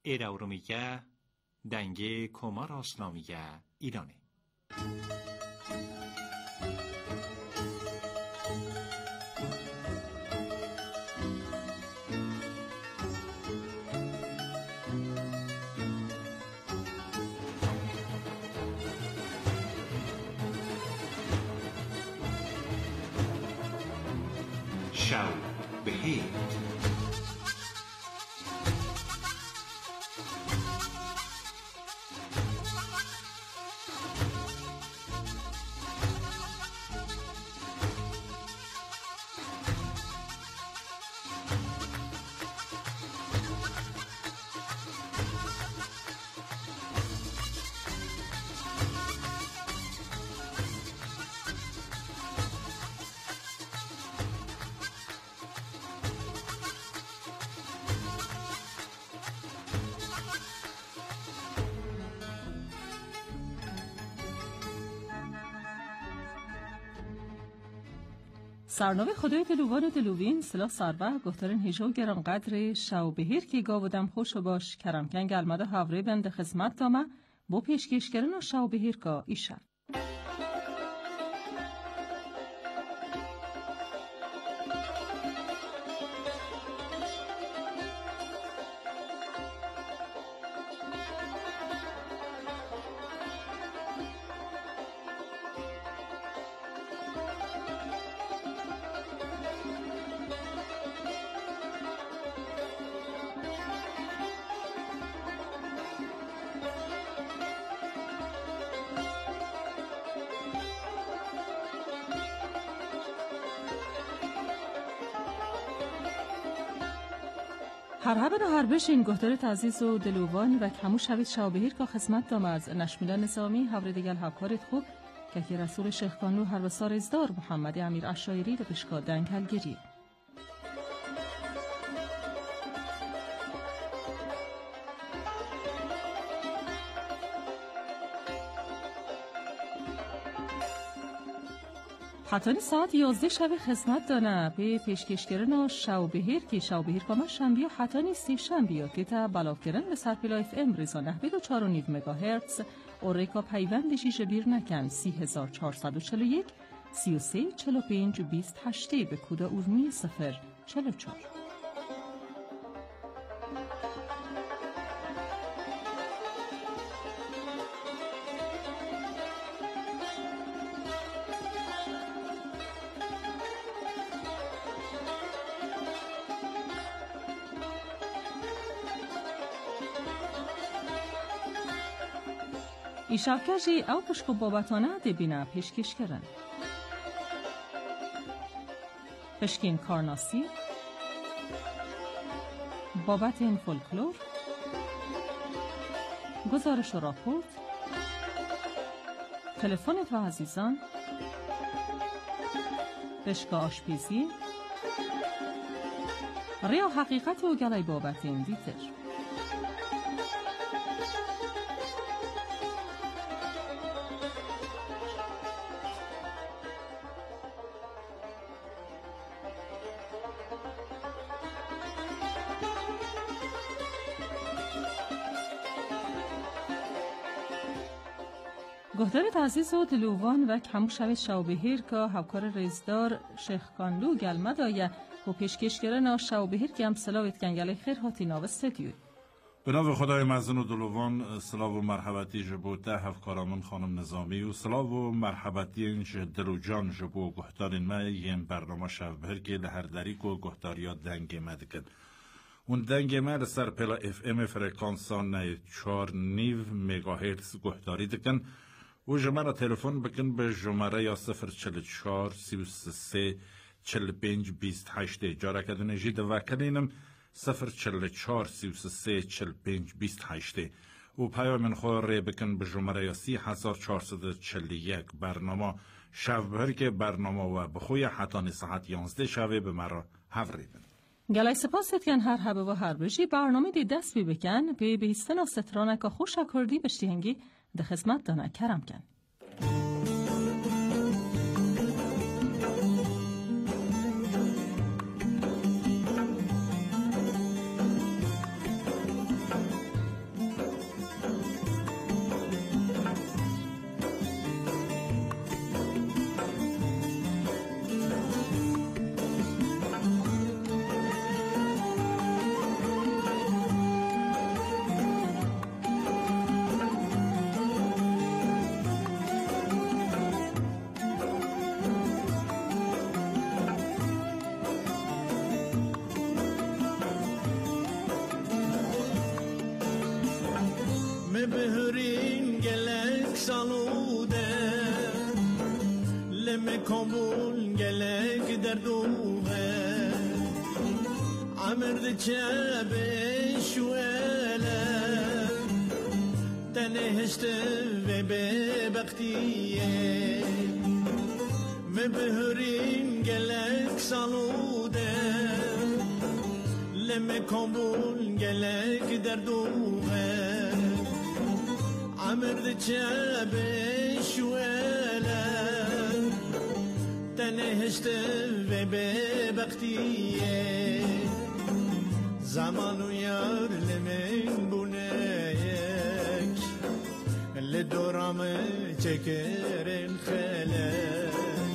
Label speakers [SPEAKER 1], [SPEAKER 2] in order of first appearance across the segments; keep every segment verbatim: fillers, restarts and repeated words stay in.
[SPEAKER 1] ایراورومیگه دنگه کمار آسلامیگه ایرانه. شب بخیر.
[SPEAKER 2] سرنوه خدای دلوان و دلوین سلا سربه گفتارن هیجو گران قدر شو بهیر که گاودم خوش باش کرمکن گلمده هاوره بند خدمت دامه با پیشکش کردن و شو بهیر که ایشه. هر هبن و هر بش این گهتر تعزیز و دلوان و کمو شوید شاوبهیر که خدمت دام از نشمیلا نظامی هفره دیگل هفکارت خوب که که رسول شیخ کانلو هر وسار ازدار محمد امیر عشایری رو بشکا دنگل گیری. حتانی ساعت یازده شب خدمت دانه به پیشکش کردن شاوبهیر که شاوبهیر کامه شنبه و حتانی سی شنبه که تا بلاف کردن به سرپیلا اف ام ریزانه به دو چار و نیو مگاهرتز و ریکا پیوندشی جبیر نکن سی هزار چهارصد و چل و یک سی و سه چل و پنج بیست هشتی به کودا اورمی صفر چل و چار. ای شبکشی او پشکو بابتانه دبینه پیشکش کرن. پشکین کارناسی بابت این فولکلور گزارش و راپورت تلفنت و عزیزان پشکا آشپیزی ریا حقیقت و گلای بابت این دیتر. گهدار تعزیز و دلوان و کمو شوید شاوبهیر که هفکار ریزدار شیخ کانلو گلمه دایه و پیشکش کرن شاوبهیر که هم سلاویت گنگل خیر هاتی ناو استدیوی.
[SPEAKER 3] به نام خدای مزن و دلوان سلاو و مرحبتی جبوته هفکارامون خانم نظامی و سلاو و مرحبتی اینش دلو جان جبو گهدارین ما یم برنامه شاوبهیر که لهر دریک و گهداریا دنگ مدکن. اون دنگ ما لسر پلا اف ام فرکانسان نه چار نیو مگاهرتز گهداری دکن و جمعه تلفن بکن به جمعه یا صفر چل چار سی و سه چل پنج بیست هشت جاره کدونه جید وکلینم صفر چل چار سی و سه چل پنج بیست هشت و پیام من خواه ری بکن به جمعه یا سی هزار چهارصد چل یک برنامه شب که برنامه و بخوی حتانی ساعت یانزده شوه به مرا هفری بن.
[SPEAKER 2] گلای سپاست کن هر حبه و هر بشی برنامه دی دست بی بکن به بیستن و سترانه که خوش کردی بشتی هنگی ده خدمت دانه کرم کن.
[SPEAKER 4] کامبول گلک در دوغه عمرد چه شوله تنهشت و به بختیه مبهرین گلک سالوده لم کامبول گلک در دوغه عمرد چه شوله تنهشت و به بختیه زمان و یار لمن بونیک لدورام چکرن خلک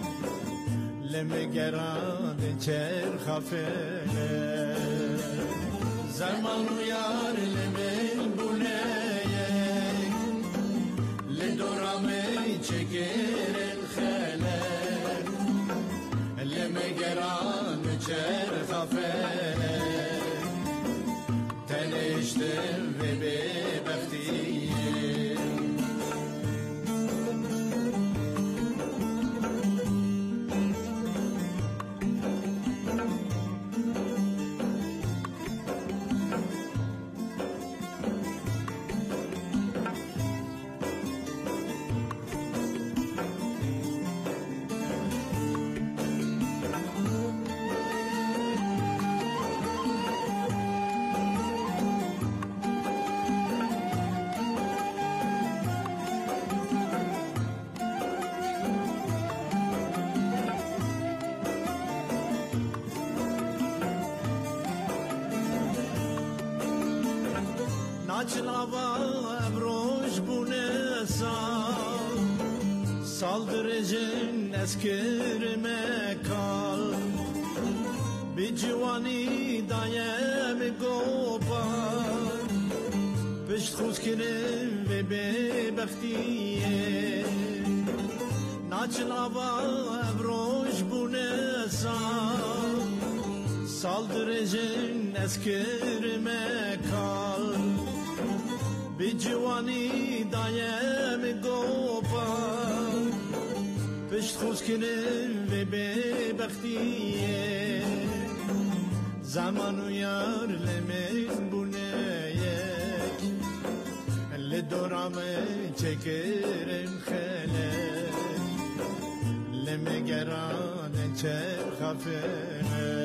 [SPEAKER 4] لمگران چر خفله زمان و یار لمن بونیک لدورام چکرن خلک لمگران چر خفله تنشتم و به بختیه Naçlava ebroş bu ne sal Saldırıcın eskirme kal Bir civani dayem gopar Pişt xuzkirim ve bebektiye Naçlava ebroş bu ne sal Saldırıcın eskirme kal Bir civani dayem gopar Pişt xuzkirim ve bebektiye Zaman uyar lemin bu neyek Ledoramı çekirin xelek Lemegeran çer xafene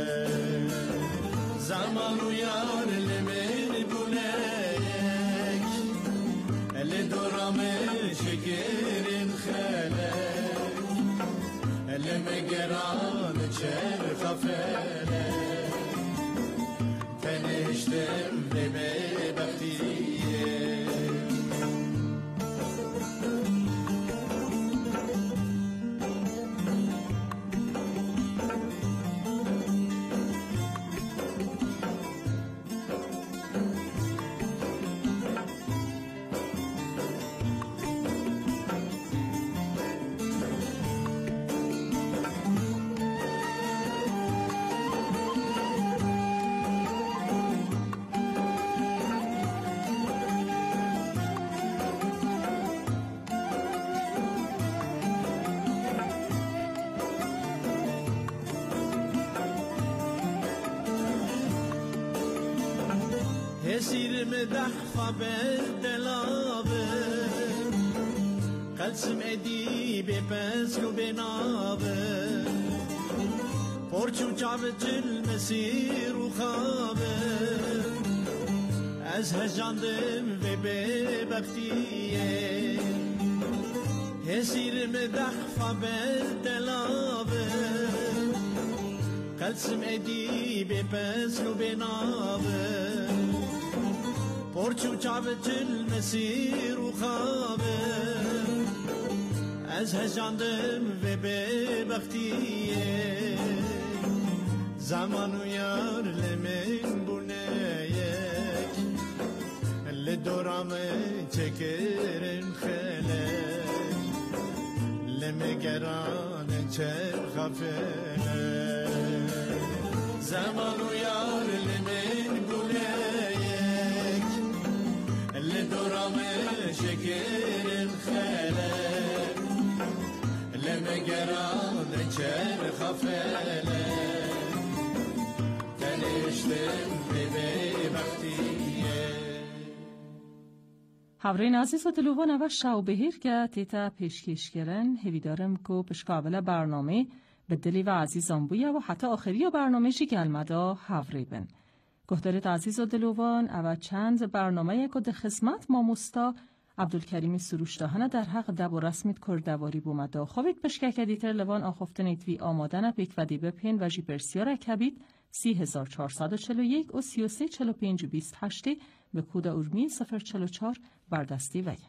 [SPEAKER 4] Zaman uyar lemin bu neyek Ledoramı çekirin xelek Lemegeran çer xafene Teniştem ve bebektiye Esirme dahfa berdelabe Kalsim edibe peslu benabe Porçu çavcil mesiru khabe Az hejandım ve bebektiye Esirme dahfa berdelabe Kalsim edibe peslu benabe Porçu çavcil mesiru khabe Az hejandım ve bebektiye Zaman uyar lemin bu neyek Ledoramı çekirin xelek Lemegeran çer xafene Zaman uyar lemin bu neyek Ledoramı çekirin xelek Lemegeran چر خفله تنشتم به وقتیه
[SPEAKER 2] هاورین عزیز و دلوان و شاو بهیر که تیتا پیشکش کرن هویدارم که پشکاول برنامه به دلی و عزیزان بویا و حتی آخری برنامه جی گلمدا هاوری بن. گهدارت عزیز و دلوان او چند برنامه یک ده خدمت ماموستا عبدالکریم سروشتاهنه در حق دب و رسمیت کردواری بومدا. خوابید پشکک دیتر لوان آخفتنیت وی آمادن پیک و دی بپین و جی پرسیار کبید سی هزار چهارصد و چهل و یک و سی و سه چهل و پنج و بیست هشتی به کود ارمی صفر چهل و چهار بردستی وی.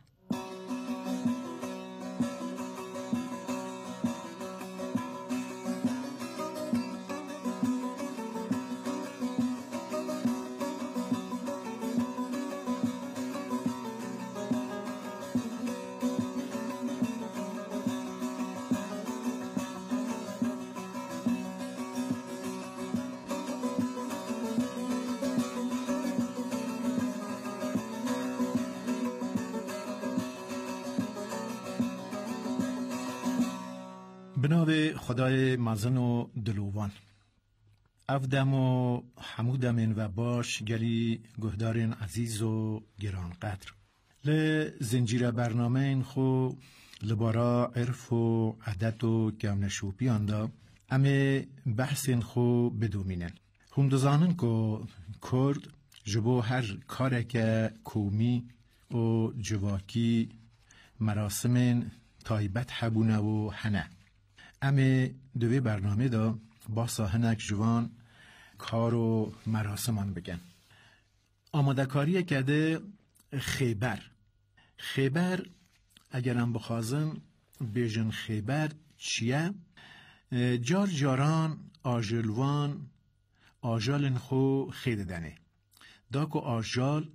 [SPEAKER 5] بنابه خدای مزن و دلوان افدم و حمودمین و باش گلی گهدارین عزیز و گران قدر ل زنجیر برنامه این خو لبارا عرف و عدد و گونشوپی آندا امه بحث این خو بدومینن هم دزانن که کرد جبو هر کاره که کومی و جواکی مراسم تایبت حبونه و هنه امه دوی برنامه دا با ساهنک جوان کار و مراسمان بگن. آماده کاری کده خیبر خیبر اگرم بخوازن بیجن خیبر چیه؟ جار جاران آجلوان آجال خو خیده دنه داکو آجال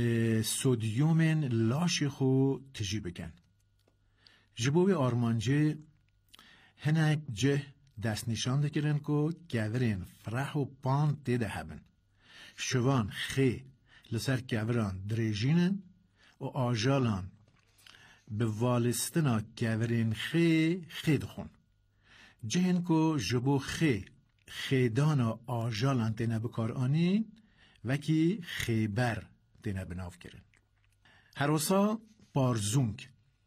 [SPEAKER 5] سودیومن لاش خو تجی بگن جبوی آرمانجه هنک جه دست نشان دکرن که گورین فرح و پان دیده هبن شوان خی لسر گوران دریجینن و آجالان به والستنا گورین خی خی دخون جهن که جبو خی خیدان و آجالان دینا بکار آنین وکی خیبر دینا بناف کرن هروسا پارزونگ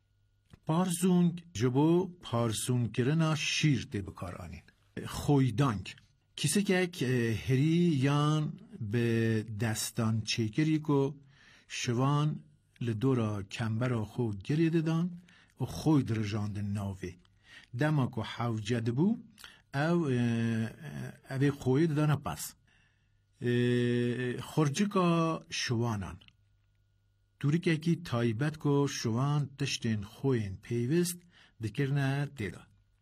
[SPEAKER 5] پارزونگ جبو پارزونگ کرنا شیر دی بکار آنین خویدانگ کسی که هری یان به دستان چیکری که شوان لدورا کمبرا خود گریده دان و خوی درجاند ناوی دما که حوجد بو او اوی خوی دانا پس خورجی که شوانان دوری که اکی تایبت که شوان تشتین خوین پیوست دکرنه دیده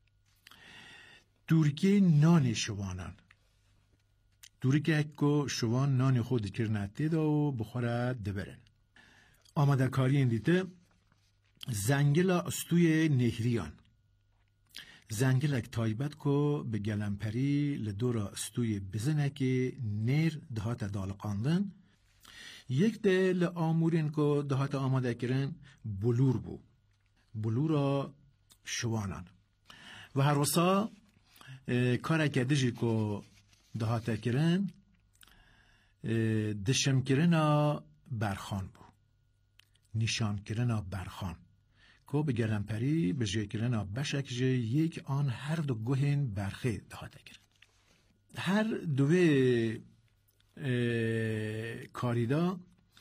[SPEAKER 5] دوری که نان شوانان دوری که اکی شوان نان خود دکرنه دیده و بخوره دبرن آماده کاری این دیده زنگل استوی نهریان زنگل اک تایبت که به گلمپری لدورا استوی بزنه که نیر دهات دالقاندن یک ده لآمورین که دهات آماده کرن بلور بو بلورا شوانان و هر وصا کار اکدجی که دهات کرن دشم کرن برخان بو نشان کرن برخان که به گلمپری به جه کرن بشک جه یک آن هر دو گوهن برخه دهات کرن هر دوی کاریدا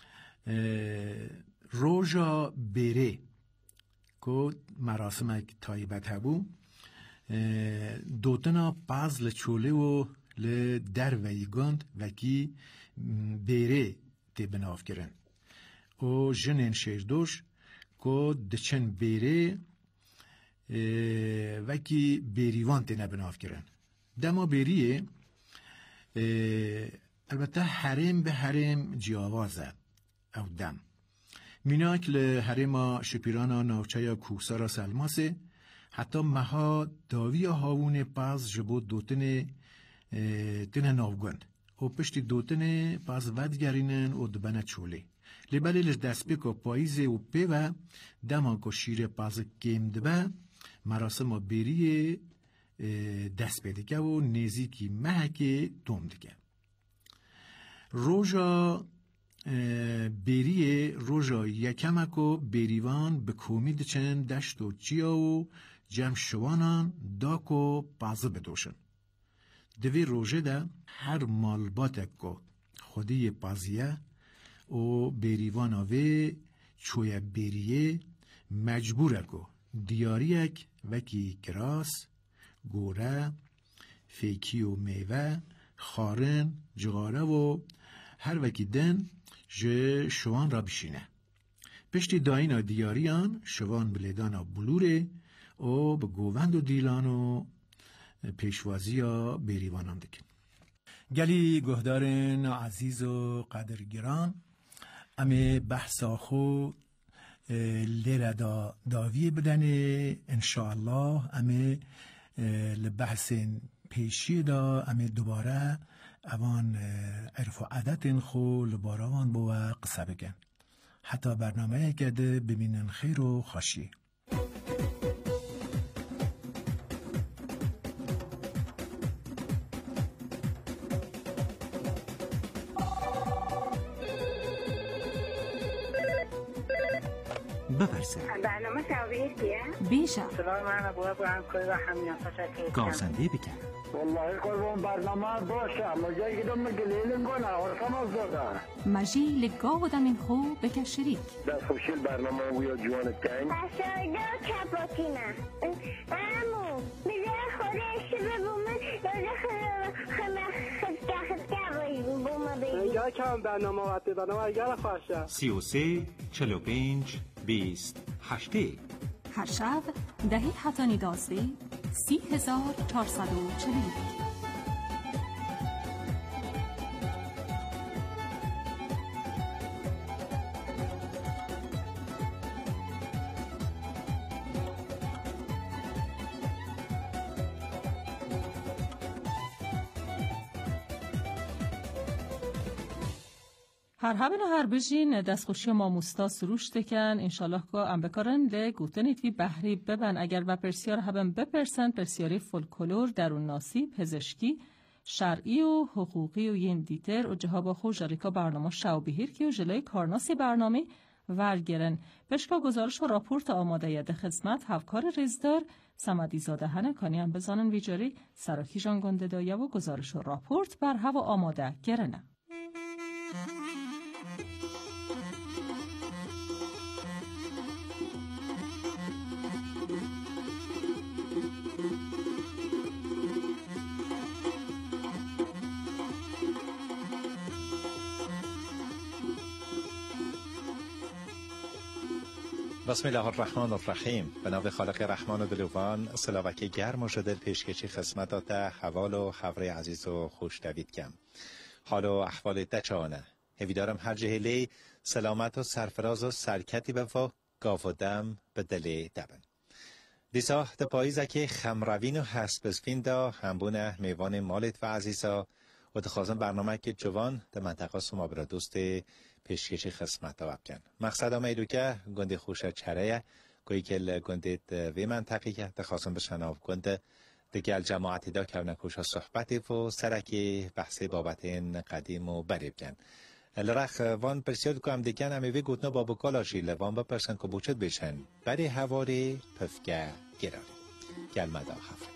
[SPEAKER 5] روژا بره که مراسم تایبت هبو دوتنا پاز لچوله و لدر ویگاند وکی بره تی بناف کرن و جنین شیردوش که دچن بره وکی بریوان تی نبناف کرن دما بریه البته حرم به حرم جیاوازه او دم میناک لحرم شپیرانا ناوچه کوسارا سلماسه حتی مها داوی هاون پاز جبو دوتن تنه ناوگند و پشتی دوتن پاز ودگرینن و دبنه چوله لبالی لش دست بکو پاییزه و پیوه دمان که شیر پاز کم دبه مراسم بریه دست بدگه و نزیکی محک دوم دیگه روژا بری روژا یکمک و بریوان به کومید چند دشت و چیا و جمع شوانان داک و بازه بدوشن دوی روژه ده هر مالباتک و خودی بازیه و بریوان آوه چوی بریه مجبوره کو دیاریک وکی کراس گوره فیکی و میوه خارن جغاره و هر وکی دن جه شوان را بشینه پشتی داینا دیاریان شوان بلیدانا بلوره و به گووند و دیلان و پیشوازی ها بریوانان دکن گلی گهدارن عزیز و قدرگران امی بحثا خو لیره دا داوی بدنه انشاءالله امی لبحث پیشی دا امی دوباره اوان عرف و عادت خو لباروان بو قصه بگن حتی برنامه گده ببینن خیر و خوشی
[SPEAKER 1] بپرسه
[SPEAKER 6] برنامه شبیه کیه؟
[SPEAKER 2] بیشه
[SPEAKER 6] صدای من ابو ابراهیم کوی و همین تشکر
[SPEAKER 1] گازنده بکن
[SPEAKER 7] والله قربان برنامه باشه مجایی که دم گلیلن کنه ورقم از داده
[SPEAKER 2] مجی لگا بودم این خو بکر شریک
[SPEAKER 7] دست خوشیل برنامه ویا جوان تین
[SPEAKER 6] بسایده کپاتینه امو میده خودش ببومه داده خمه خدکه خدکه باید بومه بگی
[SPEAKER 8] اگر کم برنامه وقتی برنامه اگر خوشه
[SPEAKER 1] سی و سه چلو پنج بیست هشته
[SPEAKER 2] هر شب دهی حتانی دازده سی هزار چهارصد و چهل و یک. هر haben هر بجین دستخوشی ما مستا سروش دکن انشالله که ام بکارن ل گوتنیت وی بحری ببن اگر و پرسیار هم بپرسن پرسیاری فولکلور درون ناسی پزشکی شرعی و حقوقی و ین دیتر و جهاب خو جریکا برنامه شو بهیر که و جلوی کارناسی برنامه ورگرن پشکا گزارش و راپورت آماده ید خدمت هفکار رزدار سمدی زاده هنه کانی هم بزانن ویجاری سراکی جان گنده دایه و گزارش و راپورت بر هوا آماده گرنه.
[SPEAKER 9] بسم الله الرحمن الرحیم. به نام خالق رحمان و دلوان سلاوکی گرم و شدل پیشکشی خدمتات حوال و خبر عزیز و خوش دوید کم حال و احوال دچانه هویدارم هر جهلی سلامت و سرفراز و سرکتی بفا گاف و دم به دل دبن دیسا ده پاییزه که خمروین و حسب بزفین دا همبونه میوان مالت و عزیزا و دخوازن برنامه که جوان ده منطقه سما برا دوست پیشکشی خدمت ها بکن مقصد هم ایدو که گنده خوش چرایه گویی که گنده وی منطقی که دخواستم بشناف گنده دگل جماعتی دا که نکوش صحبتی و سرکی بحثی بابت این قدیم و بریب کن لرخ وان پرسیاد که هم دیگن همی وی گوتنا بابو کالاشی لوان بپرسن که بوچت بشن بری هواری پفگه گراری گل مدا خفر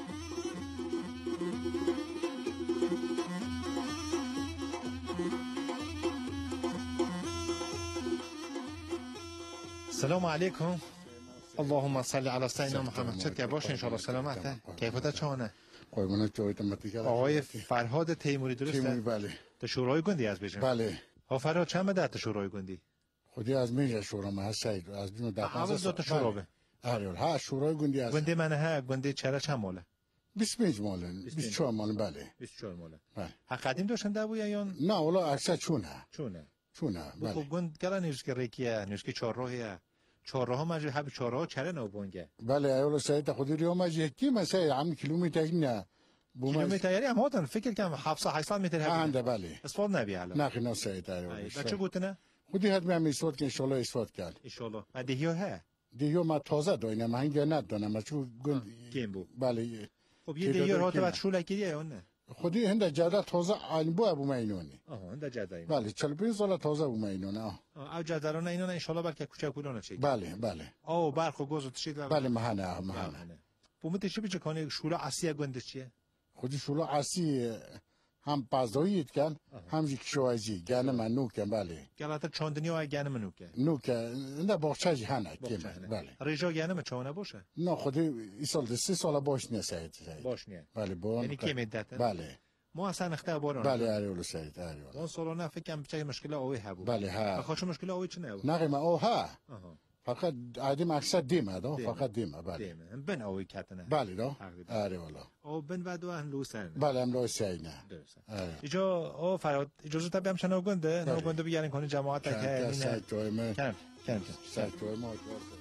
[SPEAKER 9] السلام علیکم اللهم صل علی سیدنا محمد چه که باش ان شاء الله سلامته کیفیت چونه
[SPEAKER 10] قربونت جویت متیکل
[SPEAKER 9] آقای فرهاد تیموری درسته
[SPEAKER 10] تیموری بله
[SPEAKER 9] تو شورای گندی از بیشتر
[SPEAKER 10] بله
[SPEAKER 9] ها فرهاد چند مدت تو شورای گندی
[SPEAKER 10] خودی از میجا شورا ما سید از بینو ده
[SPEAKER 9] پنجاه تا شورا به
[SPEAKER 10] آره ها شورای گندی از
[SPEAKER 9] گندی من ها گندی چرا چند ماله
[SPEAKER 10] بیست و پنج ماله بیست و چهار ماله بله
[SPEAKER 9] بیست و چهار ماله
[SPEAKER 10] بله
[SPEAKER 9] حق قدیم داشتن ده بویا یا
[SPEAKER 10] نه والا اکثر چونه
[SPEAKER 9] چونه
[SPEAKER 10] چونه بله
[SPEAKER 9] خب گند کلا نیست که ریکیه نیست که چهار راهیه چهار راه ماجه هب چهار راه چره نو بونگه
[SPEAKER 10] بله ایولا سید خودی ریو ماجه کی مثلا عم کیلومتر نه
[SPEAKER 9] کیلومتر یاری هم هاتن فکر کنم هفتصد هشتصد متر هست
[SPEAKER 10] هنده بله
[SPEAKER 9] اسفاد نبی حالا
[SPEAKER 10] نه خیلی سید ایولا
[SPEAKER 9] بچه گوتنه
[SPEAKER 10] خودی حد میام اسفاد که ان شاء الله اسفاد کرد
[SPEAKER 9] ان شاء الله بعد دیو ها
[SPEAKER 10] دیو ما تازه دوینم هنگ ندونم چون گند
[SPEAKER 9] کیم بو
[SPEAKER 10] بله
[SPEAKER 9] خب یه دیگه راه بعد شولکیه یا نه
[SPEAKER 10] خودی هند جدا تازه عین بو ابو مینونی
[SPEAKER 9] آها هند جدا این
[SPEAKER 10] بله چهل و پنج سال تازه ابو مینونه آه
[SPEAKER 9] او جداران اینا ان شاء الله بلکه کوچکولونه چی
[SPEAKER 10] بله بله
[SPEAKER 9] او برخو گوزو تشید
[SPEAKER 10] بله مهنه مهنه
[SPEAKER 9] بومت چه بچه کنه شولا اسی گنده چیه
[SPEAKER 10] خودی شولا اسی هم پازدویت کن هم جیکشوازی گانه من نوکن بله
[SPEAKER 9] گلات چاندنی و گانه من نوکه
[SPEAKER 10] نوکه نه باخچه هنه کیمه بله
[SPEAKER 9] رجا گانه من چونه باشه
[SPEAKER 10] نه خودی این سال سه سال باش نه سعید
[SPEAKER 9] باش نه
[SPEAKER 10] بله با
[SPEAKER 9] یعنی کی مدت
[SPEAKER 10] بله
[SPEAKER 9] ما اصلا اختیار بارون
[SPEAKER 10] بله آره سعید آره
[SPEAKER 9] اون سال نه فکر کنم چه مشکل اوی هبو
[SPEAKER 10] بله ها
[SPEAKER 9] بخاطر مشکل اوی چه نه
[SPEAKER 10] نه ما او ها فقط عادی مقصد دیمه دا فقط دیمه بله
[SPEAKER 9] دیمه بن اوی کتنه
[SPEAKER 10] بله دا آره والا
[SPEAKER 9] او بن ودو ان لوسن
[SPEAKER 10] بله ام لوسن
[SPEAKER 9] آره اجا او فراد اجازه تا بیام شنو گنده نو گنده بگیرین کنه جماعت که
[SPEAKER 10] نه تو ما
[SPEAKER 9] کن کن
[SPEAKER 10] سر تو ما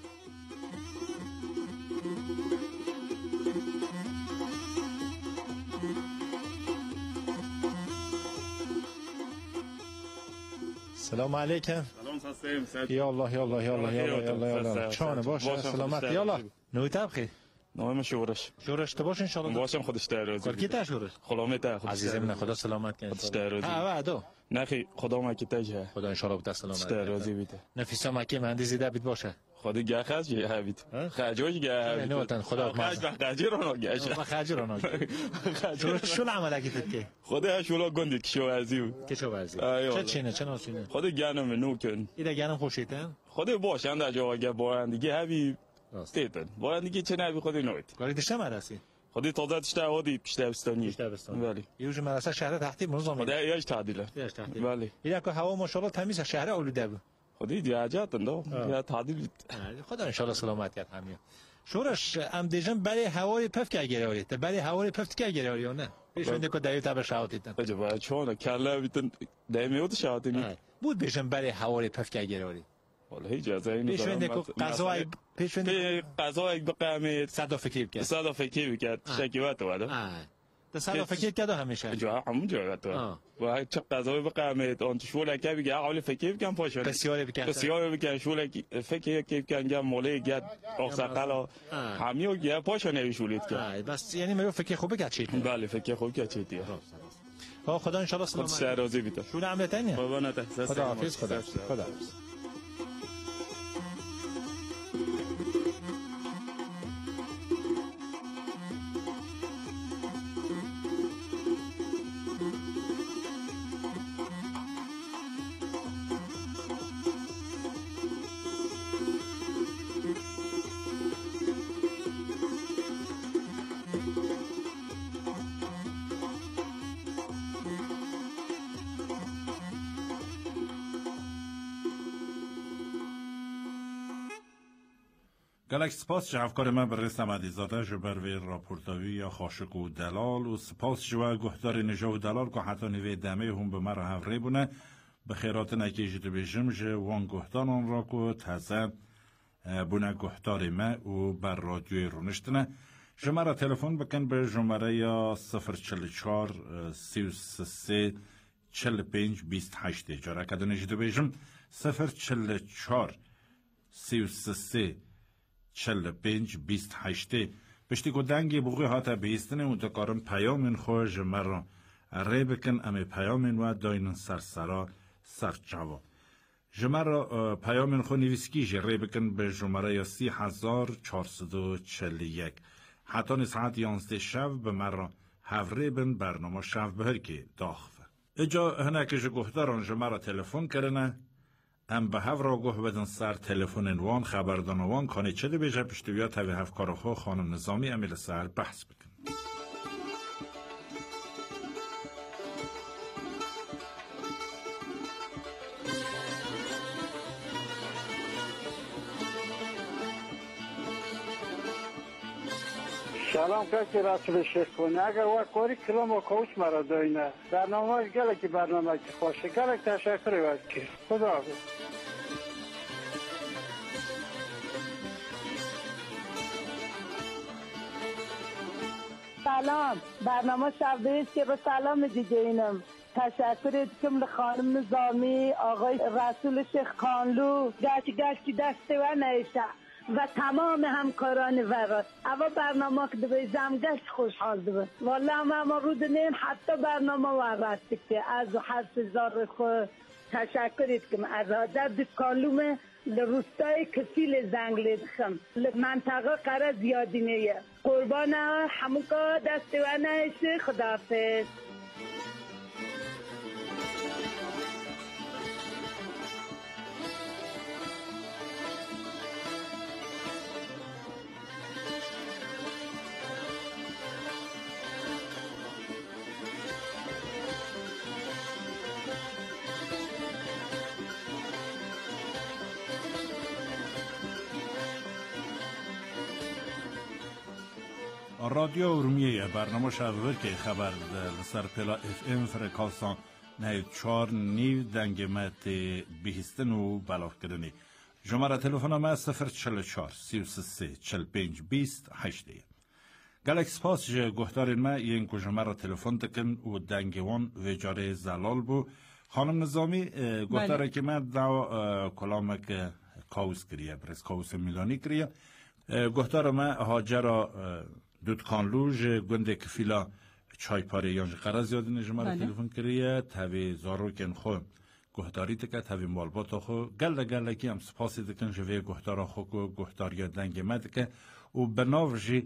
[SPEAKER 9] سلام علیکم
[SPEAKER 11] سلام سلام
[SPEAKER 9] یا الله یا الله یا الله یا الله یا الله یا الله چانه باشه سلامت یا الله نوی تبخیر
[SPEAKER 11] نام شورش
[SPEAKER 9] شورش تو باش ان شاء الله
[SPEAKER 11] باشم خودش درازی
[SPEAKER 9] کی تا شورش
[SPEAKER 11] خلامت
[SPEAKER 9] عزیزم نه خدا سلامت کنه
[SPEAKER 11] خودش درازی
[SPEAKER 9] ها وعدو
[SPEAKER 11] نخی خدا ما کی تاجه
[SPEAKER 9] خدا ان شاء الله بده سلامت
[SPEAKER 11] درازی بیته
[SPEAKER 9] نفیسا مکی مهندسی دبید باشه
[SPEAKER 11] خدا گه خرج هبید خرجوی گه هبید
[SPEAKER 9] نه وطن خدا
[SPEAKER 11] خرج خرج رو نگاش
[SPEAKER 9] خرج رو نگاش شو العمل کی تک
[SPEAKER 11] خدا شولا گندی کشو ازیو
[SPEAKER 9] کشو ازیو چه چینه چه ناسینه
[SPEAKER 11] خدا گنم نوکن
[SPEAKER 9] ایده گنم خوشیتن
[SPEAKER 11] خدا باشند در جوگه بارندگی هبی استیتن بارندگی چه نبی خدا نوید
[SPEAKER 9] کاری دشته مرسی
[SPEAKER 11] خودی تازه تشته هادی پیش دبستانی
[SPEAKER 9] پیش دبستانی
[SPEAKER 11] بله
[SPEAKER 9] یه جور مدرسه شهر تحتی منظم
[SPEAKER 11] خدا یاش تعدیله
[SPEAKER 9] یاش تعدیل
[SPEAKER 11] بله
[SPEAKER 9] اینا که هوا ماشاءالله تمیز شهر آلوده بود
[SPEAKER 11] خودی دیاجاتن دو یا تعدیل
[SPEAKER 9] خدا ان شاء الله سلامت کرد همین شورش ام دیجن برای هوای پفت که گیری ته برای هوای پفت که گیری یا نه پیشونده که دیو تبر شاوتیدن
[SPEAKER 11] اجبا چون کلا بیتن دایمیوت شاوتینی
[SPEAKER 9] بود بیشن برای هوای پفت که گیری
[SPEAKER 11] والله اجازه اینو
[SPEAKER 9] پیشونده که غذای پیشونده
[SPEAKER 11] غذای بقامت
[SPEAKER 9] صد فکر کرد
[SPEAKER 11] صد فکر کرد شکیوات وادا
[SPEAKER 9] ده صد فکر کرد همیشه
[SPEAKER 11] جا همون جا تو و چه غذای بقامت اون شوله که بگه حال فکر کم پاشون
[SPEAKER 9] بسیار بکن
[SPEAKER 11] بسیار بکن شوله فکر که کن موله گد اقساقلا همیو گه پاشون نمیشولید که
[SPEAKER 9] بس یعنی میگه فکر خوبه کچید
[SPEAKER 11] بله فکر خوب کچیدی
[SPEAKER 9] ها خدا ان شاء الله سلامت
[SPEAKER 11] خدا راضی بیت
[SPEAKER 9] شوله عملتنی
[SPEAKER 11] قربانت
[SPEAKER 9] خدا حافظ خدا خدا
[SPEAKER 3] گلک سپاس جه افکار من برای سمدی زاده جو بروی راپورتاوی یا خاشق و دلال و سپاس جو گهدار نجا و دلال که حتی نوی دمه هم به مرا هفره بونه به خیرات نکیجی تو بیشم جه وان گهدان آن را که تازه بونه گهدار ما و بر رادیوی رونشتنه جمعه تلفن بکن به جمعه یا صفر چل چار سی و سه چل پنج بیست هشت جاره که دنجی تو بیشم صفر چل چار سی و سه چل پنج بیست هشته پشتی که دنگی بوغی هاتا بیستنه و دکارم پیامین خوش مرا ری بکن امی پیامین و داینن سرسرا سرچاوا جمرا پیامین خو نویسکی جه ری بکن به جمره یا سی هزار چارسد و چل یک حتی نساعت یانسته شب به مرا هفره بن برنامه شب بهر که داخفه اجا هنکش گهداران جمرا تلفن کرنه ام به هف را گوه بدن سر تلفن وان خبردان وان کانی چه ده بیجه پشتویا تاوی هف کارخو خانم نظامی امیل سر بحث بکن
[SPEAKER 7] سلام کسی رسول شیخ کنه اگر وقت کاری کلام و کوچ مرا داینه برنامه گله که برنامه که خوشه گله تشکر وقت که خدا حافظ
[SPEAKER 12] سلام برنامه شب که به سلام دیگه اینم تشکر اتکم لخانم نظامی آقای رسول شیخ کانلو گشت گشت دسته و نیشه و تمام همکاران ورات اوا برنامه که دوی زمگشت خوشحال دوی والله ما رو دنین حتی برنامه ورات که از حرف زار خو تشکرید که از در دکانلوم لروستای کفیل زنگ لیدخم منطقه قرار زیادی نیه قربان همون که دستوانه شی خداحافظ.
[SPEAKER 3] رادیو ارومیه برنامه شبور که خبر سر پلا اف ام فرکانسان نه چهار نیو دنگمت بیستن و بلاف کردنی جمعه تلفن ما صفر چل چهار سی و سه چل پنج بیست هشته گلکس پاس جه گوهدارین ما این که جمعه را تلفن تکن و دنگوان و جاره زلال بو خانم نظامی گوهداره که ما دو کلامک کاوس کریه برس کاوس میلانی کریه گوهدار ما هاجه را دود کانلوژ گنده کفیلا چای پاره یانج قرار زیادی نجمه را تلفن کریه تاوی زاروکن خو گهداری تکه تاوی مالبات خو گل گل کی هم سپاسی دکن جوی گهدار خو کو گهداری دنگ مدکه و بناو جی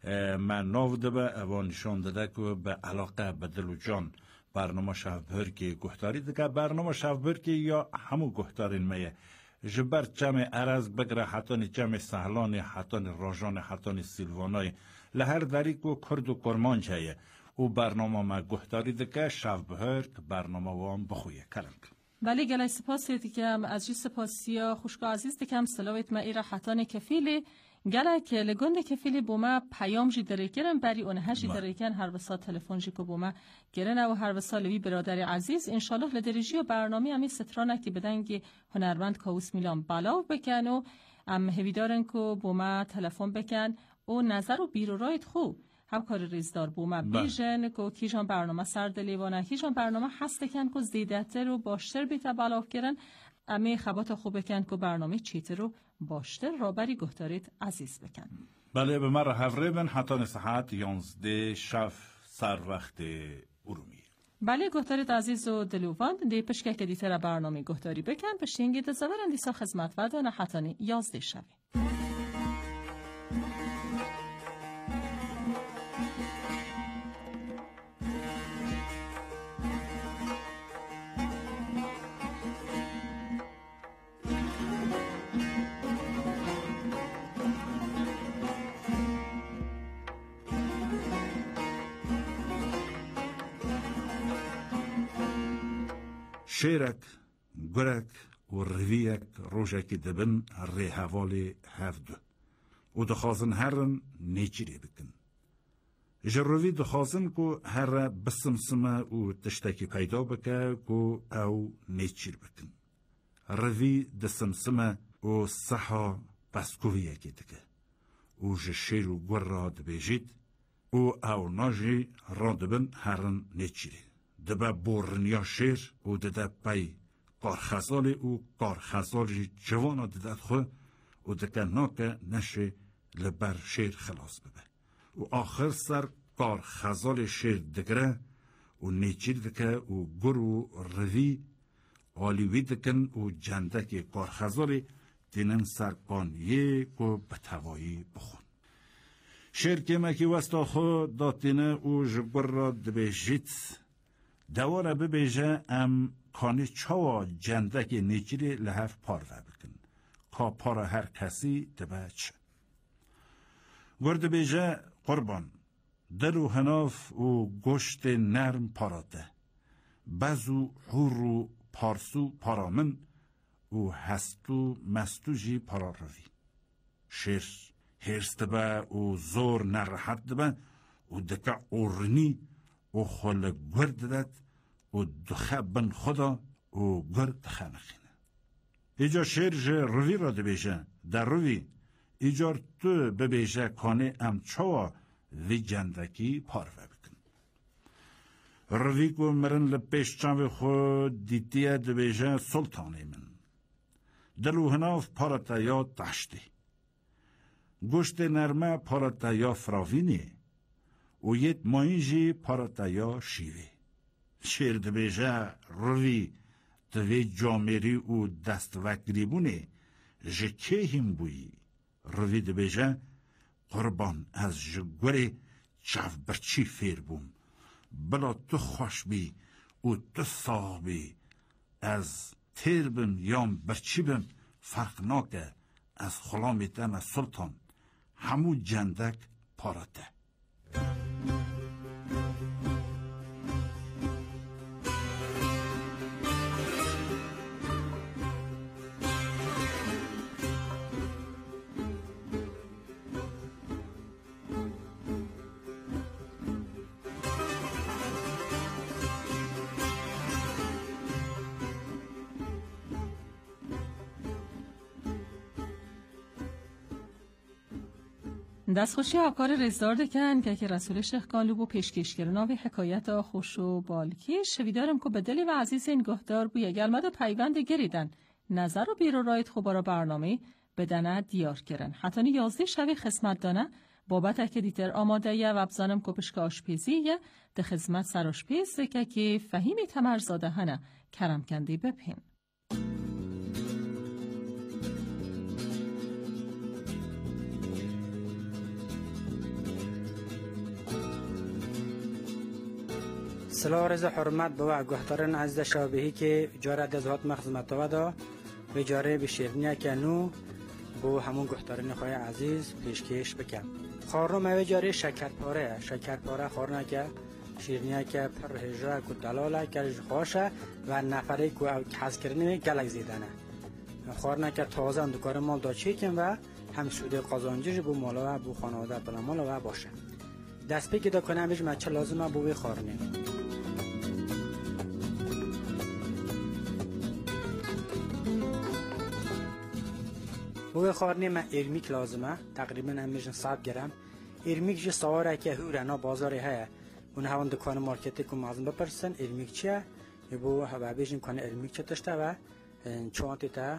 [SPEAKER 3] من ناو دبه اوان نشان داده که به علاقه به دل و جان برنامه شفبر که گهداری دکه برنامه شفبر که یا همو گهدارین میه جبر جمع عرض بگره حتان جمع سهلان حتان راجان حتان سیلوانای لهر داری که کرد و کرمان چایه او برنامه ما گهداری دکه شب بهر که برنامه وام بخویه کلنگ
[SPEAKER 2] ولی گلای سپاسی دیکم از جی سپاسی ها خوشگاه عزیز دیکم سلاویت ما ایره حتان کفیلی گلای که لگند کفیلی بوما پیام جی داره کرن بری اونه هشی داره کن هر وسا تلفن جی که بوما گرن او هر وسا لوی برادر عزیز انشالله لدرجی و برنامه همی سترانکی بدنگی هنرمند کاوس میلان بلاو بکن و ام هویدارن که بوما تلفن بکن و نظر و بیرو رایت خوب هم کار ریزدار بوما بیژن که کیجان برنامه سرد لیوانه کیجان برنامه هست کن که زیدتر و باشتر بیتا بلاو کرن امی خبات خوب بکن که برنامه چیتر رو باشتر رابری گهدارید عزیز بکن.
[SPEAKER 3] بله به من هفره بن حتی نصحت یانزده شف سر وقت ارومیه.
[SPEAKER 2] بله گهدارید عزیز و دلوان دی پشکه که دیتر برنامه گهداری بکن پشتینگی دزاورن دیسا خدمت ودانه حتانی یازده شوی.
[SPEAKER 3] شیرک، گرک و رویک روشکی دبن ری حوالی هفده و دخوازن هرن نیچیری بکن. جروی دخوازن که هر بسمسمه و تشتکی پیدا بکه که او نیچیر بکن. روی دسمسمه و صحا بسکوی یکی دکه. و جشیر و گر را دبیجید و او ناجی را دبن هرن نیچیری. دبا بورنیا شیر و دده پای کارخزالی و کارخزالی جوانا دده خو و دکه ناکه نشه لبر شیر خلاص ببه و آخر سر کارخزال شیر دگره و نیچیر دکه و گر و روی آلیوی دکن و جندک کارخزالی دینن سر قانیه و بتوایی بخون شیر که مکی وستا خو داتینه و جگر را دبیجید دواره ببیجه ام کانی چاوا جندک نیچیری لحف پارو بکن کا پارا هر کسی دبچ گرد بیجه قربان دل و هناف و گشت نرم پاراده بزو حور و پارسو پارامن و هستو مستوجی پاراروی شیر هرست با و زور نرحت با و دکا اورنی و خل گرد داد و دخبن خدا و گرد خانخینه ایجا شیر روی را دبیجه در روی ایجار تو ببیجه کانه ام چوا وی جندکی پارو بکن روی کو مرن لپیش چاوی خود دیتیه دبیجه سلطانی من دلو هناف پارتا یا تشتی گوشت نرمه پارتایا فراوینه و یت ماینجی پارتایا شیوه. شیر دبیجه روی دوی جامری و دست وکریبونه جکه هم بویی. روی دبیجه قربان از جگوری چاف برچی فیر بوم. بلا تو خوش بی و تو صابی از تیر بم یام برچی بم فرق ناکه از خلامیتن از سلطان همو جندک پارته.
[SPEAKER 2] دستخوشی آکار رزدار دکن که که رسول شیخ گالوب و پیشکشگر ناوی حکایت خوش و بالکی شویدارم که به دلی و عزیز این گهدار بوی گلمد و پیوند گریدن نظر و بیرو رایت خوبارا برنامه بدنه دیار کرن حتی یازده شوی خسمت دانه بابت که دیتر آماده یه و ابزانم کپشک آشپیزی یه ده خدمت سراشپیز که که فهیمی تمرزاده هنه کرم کندی بپین.
[SPEAKER 13] سلام رضا حرمت با گهتران عزیز شابهی که جاره دزهات مخدمت ودا و جاره به شیرنیا که نو با همون گهتران خواه عزیز پیشکش بکن. خارنو موی جاره شکرپاره شکرپاره خارنه که شیرنیا که پر هجره که دلاله که خواشه و نفره که حس کرنه گلک زیدنه. خارنه که تازه هم دکار مال دا چیکن و هم سوده قازانجیش بو مالا و بو خانواده بلا مالا و باشه. دست پیکی دا کنم بیش مچه لازمه بوی خارنه. بوی خارنی من ارمیک لازمه تقریبا همیشه صد گرم ارمیک جه سواره که هوره نا بازاری هیا اون هون دکان مارکتی که مازن بپرسن ارمیک چیه بو هوا بیشین کنه ارمیک چه تشته و چوانتی تا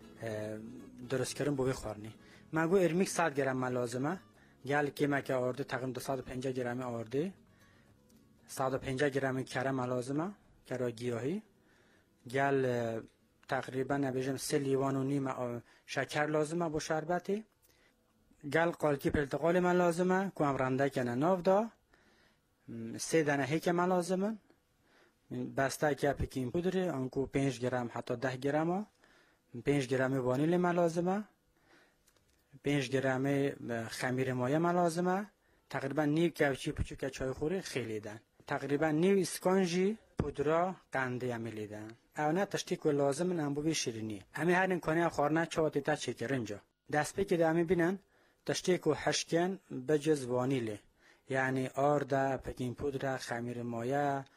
[SPEAKER 13] درست کردن بوی خارنی من گو ارمیک صد گرم من لازمه گل که من که آورده تقریبا دویست و پنجاه گرم آورده صد و پنجاه گرم کرم لازمه کرا گیاهی گل تقریبا نبیشم سه لیوان و نیم شکر لازمه با شربتی گل قالکی پرتقال من لازمه که هم رنده کنه ناف دا سه دانه هیک من لازمه بسته که پکین پودره انکو پنج گرم حتی ده گرم پنج گرم وانیل من لازمه پنج گرم خمیر مایه من لازمه تقریبا نیو کفچی پچو که چای خوری خیلی دن تقریبا نیو اسکانجی پودرا قنده عملی دن اونا تشتی که لازم نمبوی شیرینی همه هر این کنه خارنه چواتی تا چکرنجا دست پی که دامی بینن تشتی که حشکن بجز وانیله یعنی آرده پکین پودره خمیر مایه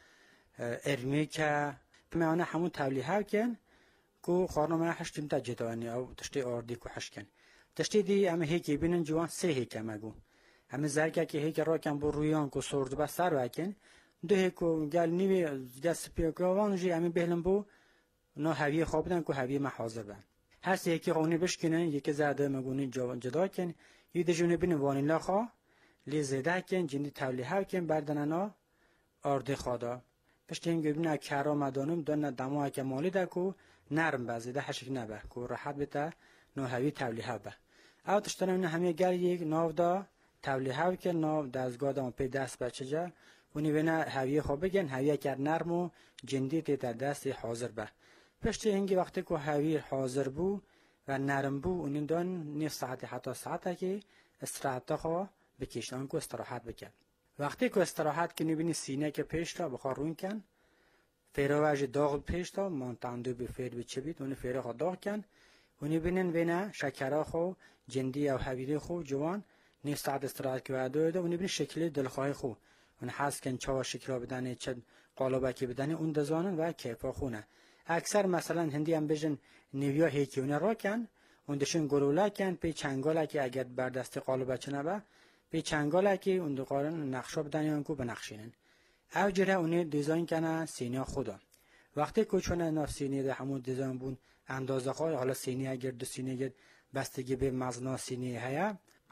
[SPEAKER 13] ارمیکه اونا همون تولیه ها کن که خارنه ما حشتیم تا جدوانی او تشتی آردی که حشکن تشتی دی همه هیکی بینن جوان سه هیکه مگو همه زرگه که هیکه را کن بو رویان که سرد با سر وکن دو هیکو گل نیوی گل سپیاکوان جی همه بهلن بو نا هویه خوابدن که هویه ما حاضر بن هر سه یکی قونی بشکنن یکی زرده مگونی جدا کن یه دجونه بین وانیلا خواه لی زیده کن جندی تولیه ها کن بردن نا آرده خوادا پشتی هم گبین اکرا مدانم دون دماغ که مالی ده که نرم بزیده حشک نبه که راحت بیتا نا هویه تولیه ها به او تشترم همه گل یک ناو دا تولیه ها کن ناو دستگاه دا پی دست بچه جا ونی ونا هویه خوب بگن هویه کرد نرم و جندی تا دست حاضر به پشتی هنگی وقتی که هویه حاضر بو و نرم بو اونین دون نصف ساعت حتی ساعته که استراحت خو بکشن کو استراحت بکن وقتی که استراحت کنی بینی سینه که پیش را بخار روین کن فیرواج داغ پیش تا مانتاندو به فیر بچه بید اون فیر خو داغ کن ونی بینن ونا شکر خو جندی او هویه خو جوان نصف ساعت استراحت که دو ونی بینی شکل دلخواه خو اون حس کن چوا شکل بدنه چه قالبا که بدنه اون دزانن و کیفا خونه اکثر مثلا هندی هم بجن نیویا هیکیونه را کن اون دشن گلوله کن پی چنگاله که اگر بردست قالبا چه نبه پی چنگاله که اون دو قارن نقشا بدنه اون کو بنقشینن او جره اونه دیزاین کنه سینه خدا وقتی که چونه ناف سینه ده همون دیزاین بون اندازه خواه حالا سینه اگر دو سینه گرد بستگی به مزنا سینه هیا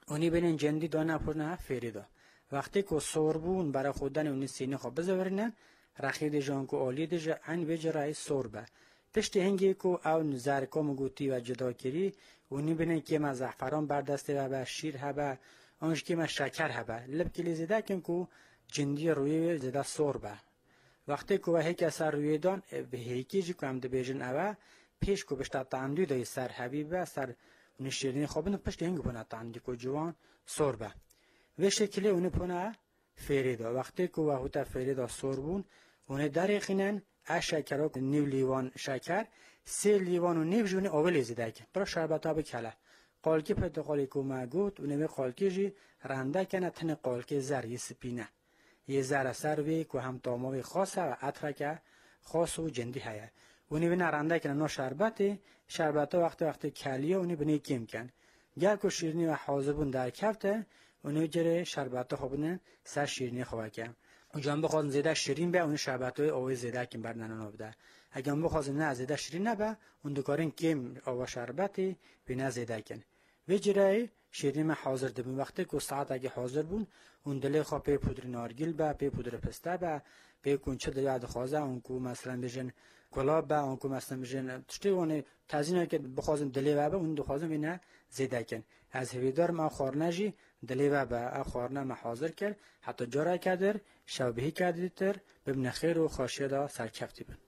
[SPEAKER 13] اونی بینن جندی دانه پرنه فریدا وقتی که سور بون برای خودن اونی سینه خواب بزورنن رخید جان کو آلی دیجا ان بجرای سور به پشت هنگی کو او زرکام گوتی و جدا کری اونی بینن که ما زعفران بردسته و به شیر هبه آنش که ما شکر هبه لب کلی زده کن کو جندی روی زده سور به وقتی که هیچ اثر روی دان به هیچی جو کم ده بیجن اوه پیش کو بشتا تعمدی دای سر حبیبه سر اون شیرین خوابن پشت هنگ بنا تعمدی کو جوان سور به و شکلی اون پونه فریدا وقتی که وقتا فریدا سور بون اون دریقینن اش شکر و نیو لیوان شکر سه لیوان و نیو جونی اول زده که برای شربت ها بکله قالکی پرتقالی که مگود اون می قالکی جی رنده کنه تن قالکی زری سپینه یه زر سر وی که هم تاموی خاصه و عطره که خاص و جندی هیا اونی بنا رنده کنه نو شربت شربت ها وقت وقت کلیه اونی بنی کم کن گر که شیرینی و حاضر بون در کفته اونی جره شربت ها خوابنه سر شیرینی خواه کن اونجا هم بخواهد زیده شیرین به اونی شربت های آوی زیده کم بر ننانو بده اگه هم بخواهد نه زیده شیرین نبه اون دکارین کم آوا شربتی بینه زیده کن و جره شیرین ما حاضر دبون وقتی که ساعت اگه حاضر بون اون دلی خواه پی پودر نارگیل با پی پودر پسته با پی کنچه دلی عد خوازه اون که مثلا بجن گلاب با اون که مثلا بجن تشتی اون تازینه که بخوازن دلی و با اون دو خوازن بینه زیده کن از هویدار ما خورنه جی دلی و با خورنه ما حاضر کرد حتی جارای کدر شبهی کردی تر ببین خیر و خاشیه دا سرکفتی بین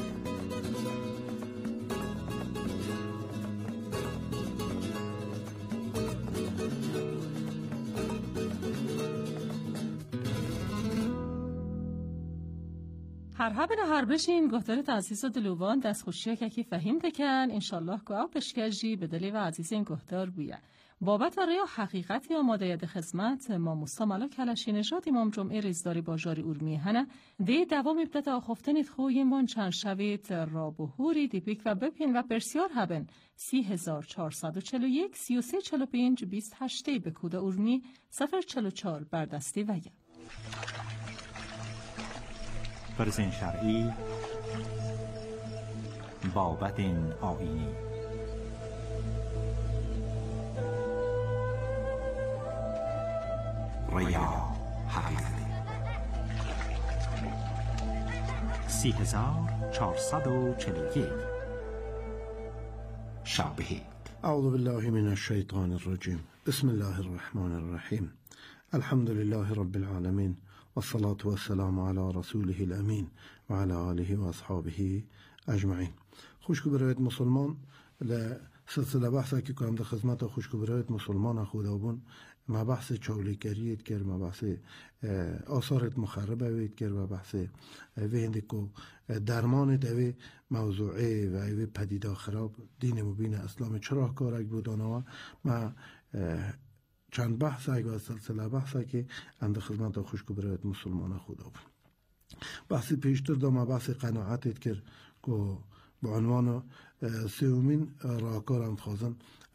[SPEAKER 2] هر هبن هر بشین گفتار عزیز و دلوان دست خوشی که کی فهیم دکن انشالله که او پشکجی به دلی و عزیز این گفتار بویه بابت ریا حقیقتی آماده ید خدمت ما مستملا کلشی نژاد امام جمعه ریزداری باجاری اورمی هنه دی دوام ابتت آخفتنید خویمان چند شوید را بهوری دیپیک و بپین و برسیار هبن سی هزار چهارصد و چهل و یک سی و سه چهل و پنج بیست هشته به کود اورمی صفر چهل و چهار بردستی وگه
[SPEAKER 1] برزن شرعی بابت آینی ریا حقیقتی سی هزار چهارصد و چهل و یک شابهی
[SPEAKER 5] اعوذ بالله من الشیطان الرجیم بسم الله الرحمن الرحیم الحمد لله رب العالمین والصلاة والسلام على رسوله الأمين وعلى آله وأصحابه أجمعين. خوشکو برایت مسلمان لسلسله بحثه که کنم در خدمت خوشکو برایت مسلمان خدابون ما بحث چاولیگریت کرد ما بحث آثارت مخربه وید کرد و بحث وینده که درمان دوی موضوعه و اوی پدیده خراب دین مبین اسلام چرا کارک بودانه و ما چند بحث اگه سلسله بحثه که اند خدمت خوشکو برایت مسلمان خدا بود بحثی پیشتر دام بحث قناعتت کرد که به عنوان سومین راکار اند خوازن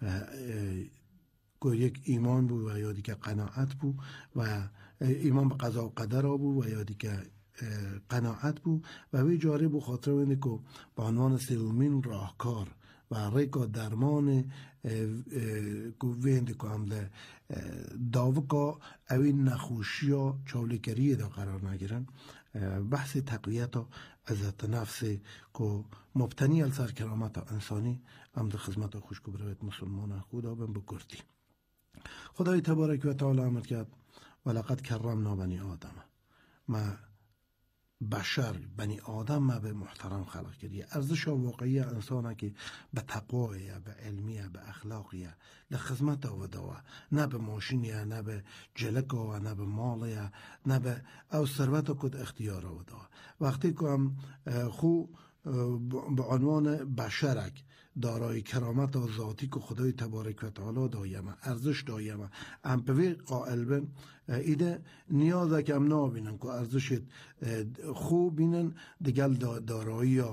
[SPEAKER 5] که یک ایمان بود و یادی که قناعت بود و ایمان به قضا و قدر بود و یادی که قناعت بود و وی جاری بو خاطر وینده که به عنوان سومین راهکار و ریکا درمان گوینده که هم داوکا اوین نخوشی و چاولیکری دا قرار نگیرن بحث تقویت و عزت نفس که مبتنی السر کرامت انسانی هم در خدمت خوشکو برایت مسلمان خدا بن بکرتی خدای تبارک و تعالی امر کرد ولقد کرمنا بنی آدم ما بشر بنی آدم ما به محترم خلق کردی ارزش واقعی انسانه که به تقوایه به علمیه به اخلاقیه لخدمت و دوا نه به ماشینیه نه به جلکه نه به مالیه نه به او ثروت کد اختیار و دوا وقتی که هم خو به عنوان بشرک دارای کرامت و ذاتی که خدای تبارک و تعالی دایمه ارزش دایمه ام پوی قائل بن ایده نیازه که هم نابینن که ارزش خوب بینن دیگل دارایی یا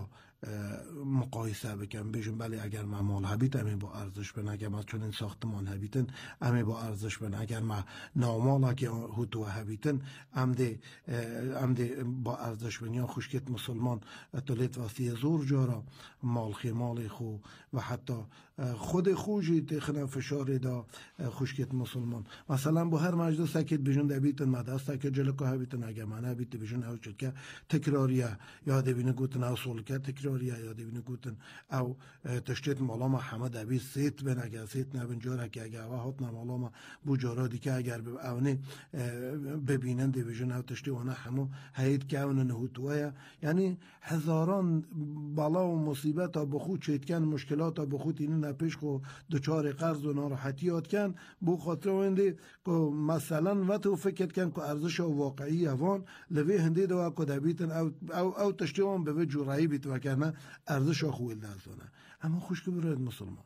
[SPEAKER 5] مقایسه بکن بشن بله اگر ما مال هبیت امی با ارزش بن اگر ما چون این ساختمان هبیتن امی با ارزش بن اگر ما نامالا که هوتو هبیتن ام ده ام ده با ارزش بن یا خوشکت مسلمان تولید واسه زور جارا مال خیمال خو و حتی خود خوشی تخنا فشار دا خوشکت مسلمان مثلا با هر مجلس سکت بجن دبیتن مدرسه که جلکو هبیتن اگر من هبیت بجن او چت که تکراریه یاد بینه گوتن او سول که تکراریه یاد بینه گوتن او تشتیت مالاما حمد ابی سیت بن اگر سیت نبن جاره که اگر هات مالاما بو جارا دی که اگر اونه ببینن دی بجن او تشتی ونه همو هید که اون نهوتوه یعنی هزاران بلا و مصیبت ها بخود چیت کن مشکلات ها بخود اینو نپیش خو دچار قرض و ناراحتیات کن بو خاطر ونده که مثلا و تو فکر کن که ارزش واقعی اوان لوی هنده دو که دبیتن او او او تشتیوان به جورایی بیت و کنه ارزش خویل دازونه اما خوش که برای مسلمان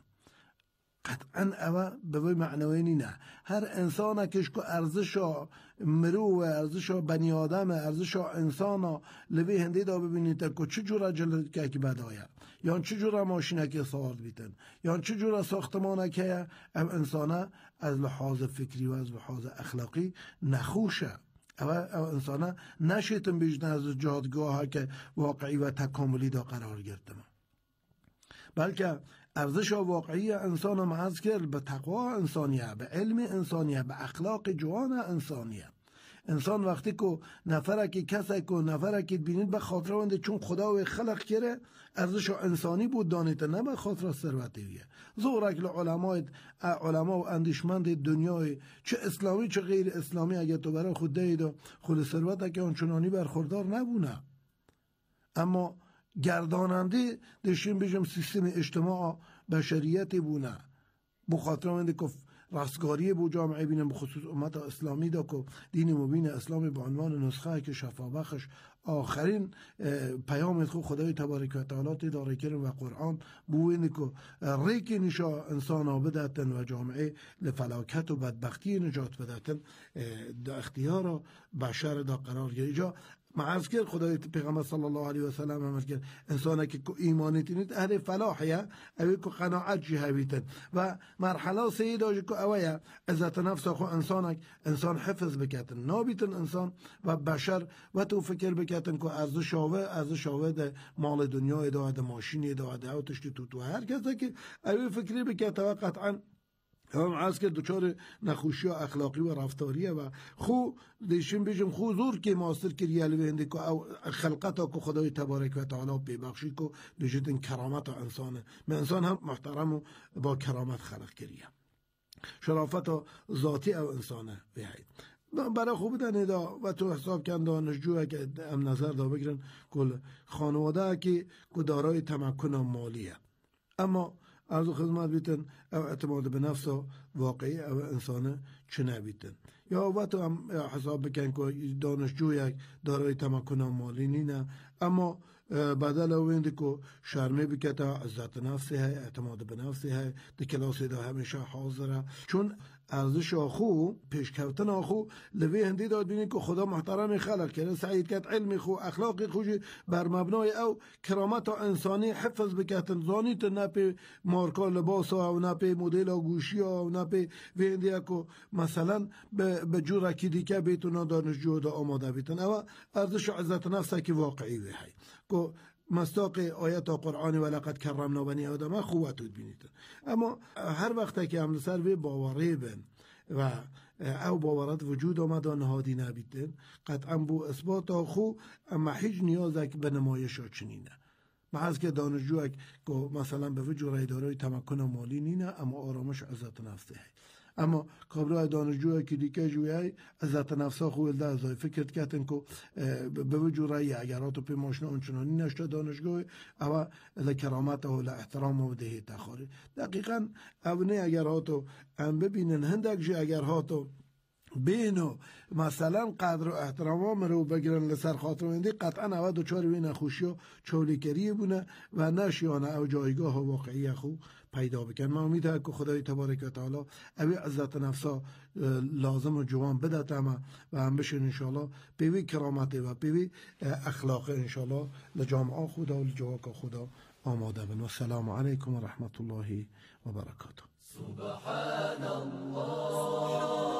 [SPEAKER 5] قطعا او به معنوینی نه هر انسان کش که ارزش مرو و ارزش بنی آدم ارزش انسان لوی هنده دا ببینید که چه جور جلد که که بداید یا چه جور ماشینه که سوار بیتن یا چه جور ساختمانه که ام انسانه از لحاظ فکری و از لحاظ اخلاقی نخوشه او انسانه نشیتن بیشتر از جادگاه که واقعی و تکاملی دا قرار گرفتم بلکه ارزش واقعی انسان محض کرد به تقوا انسانیه به علم انسانیه به اخلاق جوان انسانیه انسان وقتی که نفره که کسی که نفره که بینید به خاطر ونده چون خدا و خلق کرده ارزش انسانی بود دانیت نه به خاطر ثروتیه زورک لعلماء علما و اندیشمند دنیای چه اسلامی چه غیر اسلامی اگه تو برای خود دهید و خود ثروت که آنچنانی برخوردار نبونه اما گرداننده دشیم بجم سیستم اجتماع بشریتی بونه بخاطر ونده که رستگاری بو جامعه بینم بخصوص امت اسلامی دا که دین مبین اسلامی به عنوان نسخه که شفا بخش آخرین پیام خود خدای تبارک و تعالی داره کرد و قرآن بو اینه که ریک نشا انسان ها بدتن و جامعه لفلاکت و بدبختی نجات بدتن دا اختیار بشر دا قرار گیجا معرض کرد خدای پیغمبر صلی الله علیه و سلم امر کرد انسانی که ایمانی تینید اهل فلاحیه اوی که قناعت جهویتن و مرحله سیده که اویه عزت نفس خو انسان انسان حفظ بکتن نابیتن انسان و بشر و تو فکر بکتن که ارزش شاوه ارزش شاوه ده مال دنیا ده ده ماشین ده ده او تشتی تو تو هر کسی که اوی فکری بکت و قطعا هم عرض که دچار نخوشی اخلاقی و رفتاریه و خو دیشیم بجم خو زور که ماستر کریه لبینده که او خلقتا که خدای تبارک و تعالی ببخشی که بجدن کرامت انسانه من انسان هم محترم و با کرامت خلق کریه شرافت ذاتی او انسانه بهید برای خوب دنه دا و تو حساب کن دانشجوه که ام نظر دا بگیرن کل خانواده که دارای تمکن مالیه اما ارزو خدمت بیتن او اعتماد به نفس واقعی او انسانه چه نبیتن یا و تو هم حساب بکن که دانشجو یک دارای تمکن مالی نینه اما بدل اوینده که شرمه بکتا عزت نفسی های اعتماد به نفسی های ده کلاسی ده همیشه حاضره چون ارزش آخو پیشکوتن آخو لوی هندی داد بینید که خدا محترم خلق کرده سعید کرد علم خو اخلاق خوشی بر مبنای او کرامت انسانی حفظ بکتن زانیت نپی مارکا لباس او نپی مدل گوشی او نپی ویندی که مثلا به جور اکی دیگه بیتونا دانشجو دا آماده بیتن او ارزش عزت نفس که واقعی وی هی که مصداق آیت قرآن ولقد کرمنا بنی آدم خوبت بینید اما هر وقت که عمل سر وی باوری بن و او باورت وجود آمد و نهادی نبیدن قطعا بو اثبات آخو اما هیچ نیازه که به نمایش ها چنینه محض که دانشجو که مثلا به وجود اداره تمکن مالی نینه اما آرامش عزت نفسه هی اما کابرای دانشجوی که دیگه جویای عزت نفسا خویل ده ازای فکر کردن که به وجود رای اگراتو پی ماشنا اونچنانی نشته دانشجوی او لکرامت و لاحترام و دهی تخاری دقیقا اونه اگراتو هم ببینن هندک جی اگراتو
[SPEAKER 14] بینو مثلا قدر و احترام رو بگیرن لسر خاطر ویندی قطعا اول دوچار وی نخوشی و چولیکری بونه و نشیانه او جایگاه و واقعی خو پیدا بکن. من امیده که خدای تبارک و تعالی اوی عزت نفسا لازم و جوان بدتم و هم بشن انشاءالله پیوی کرامت و پیوی اخلاق انشاءالله لجامعه خدا و لجواک خدا آماده بن. و سلام علیکم و رحمت الله و برکاته.
[SPEAKER 4] سبحان الله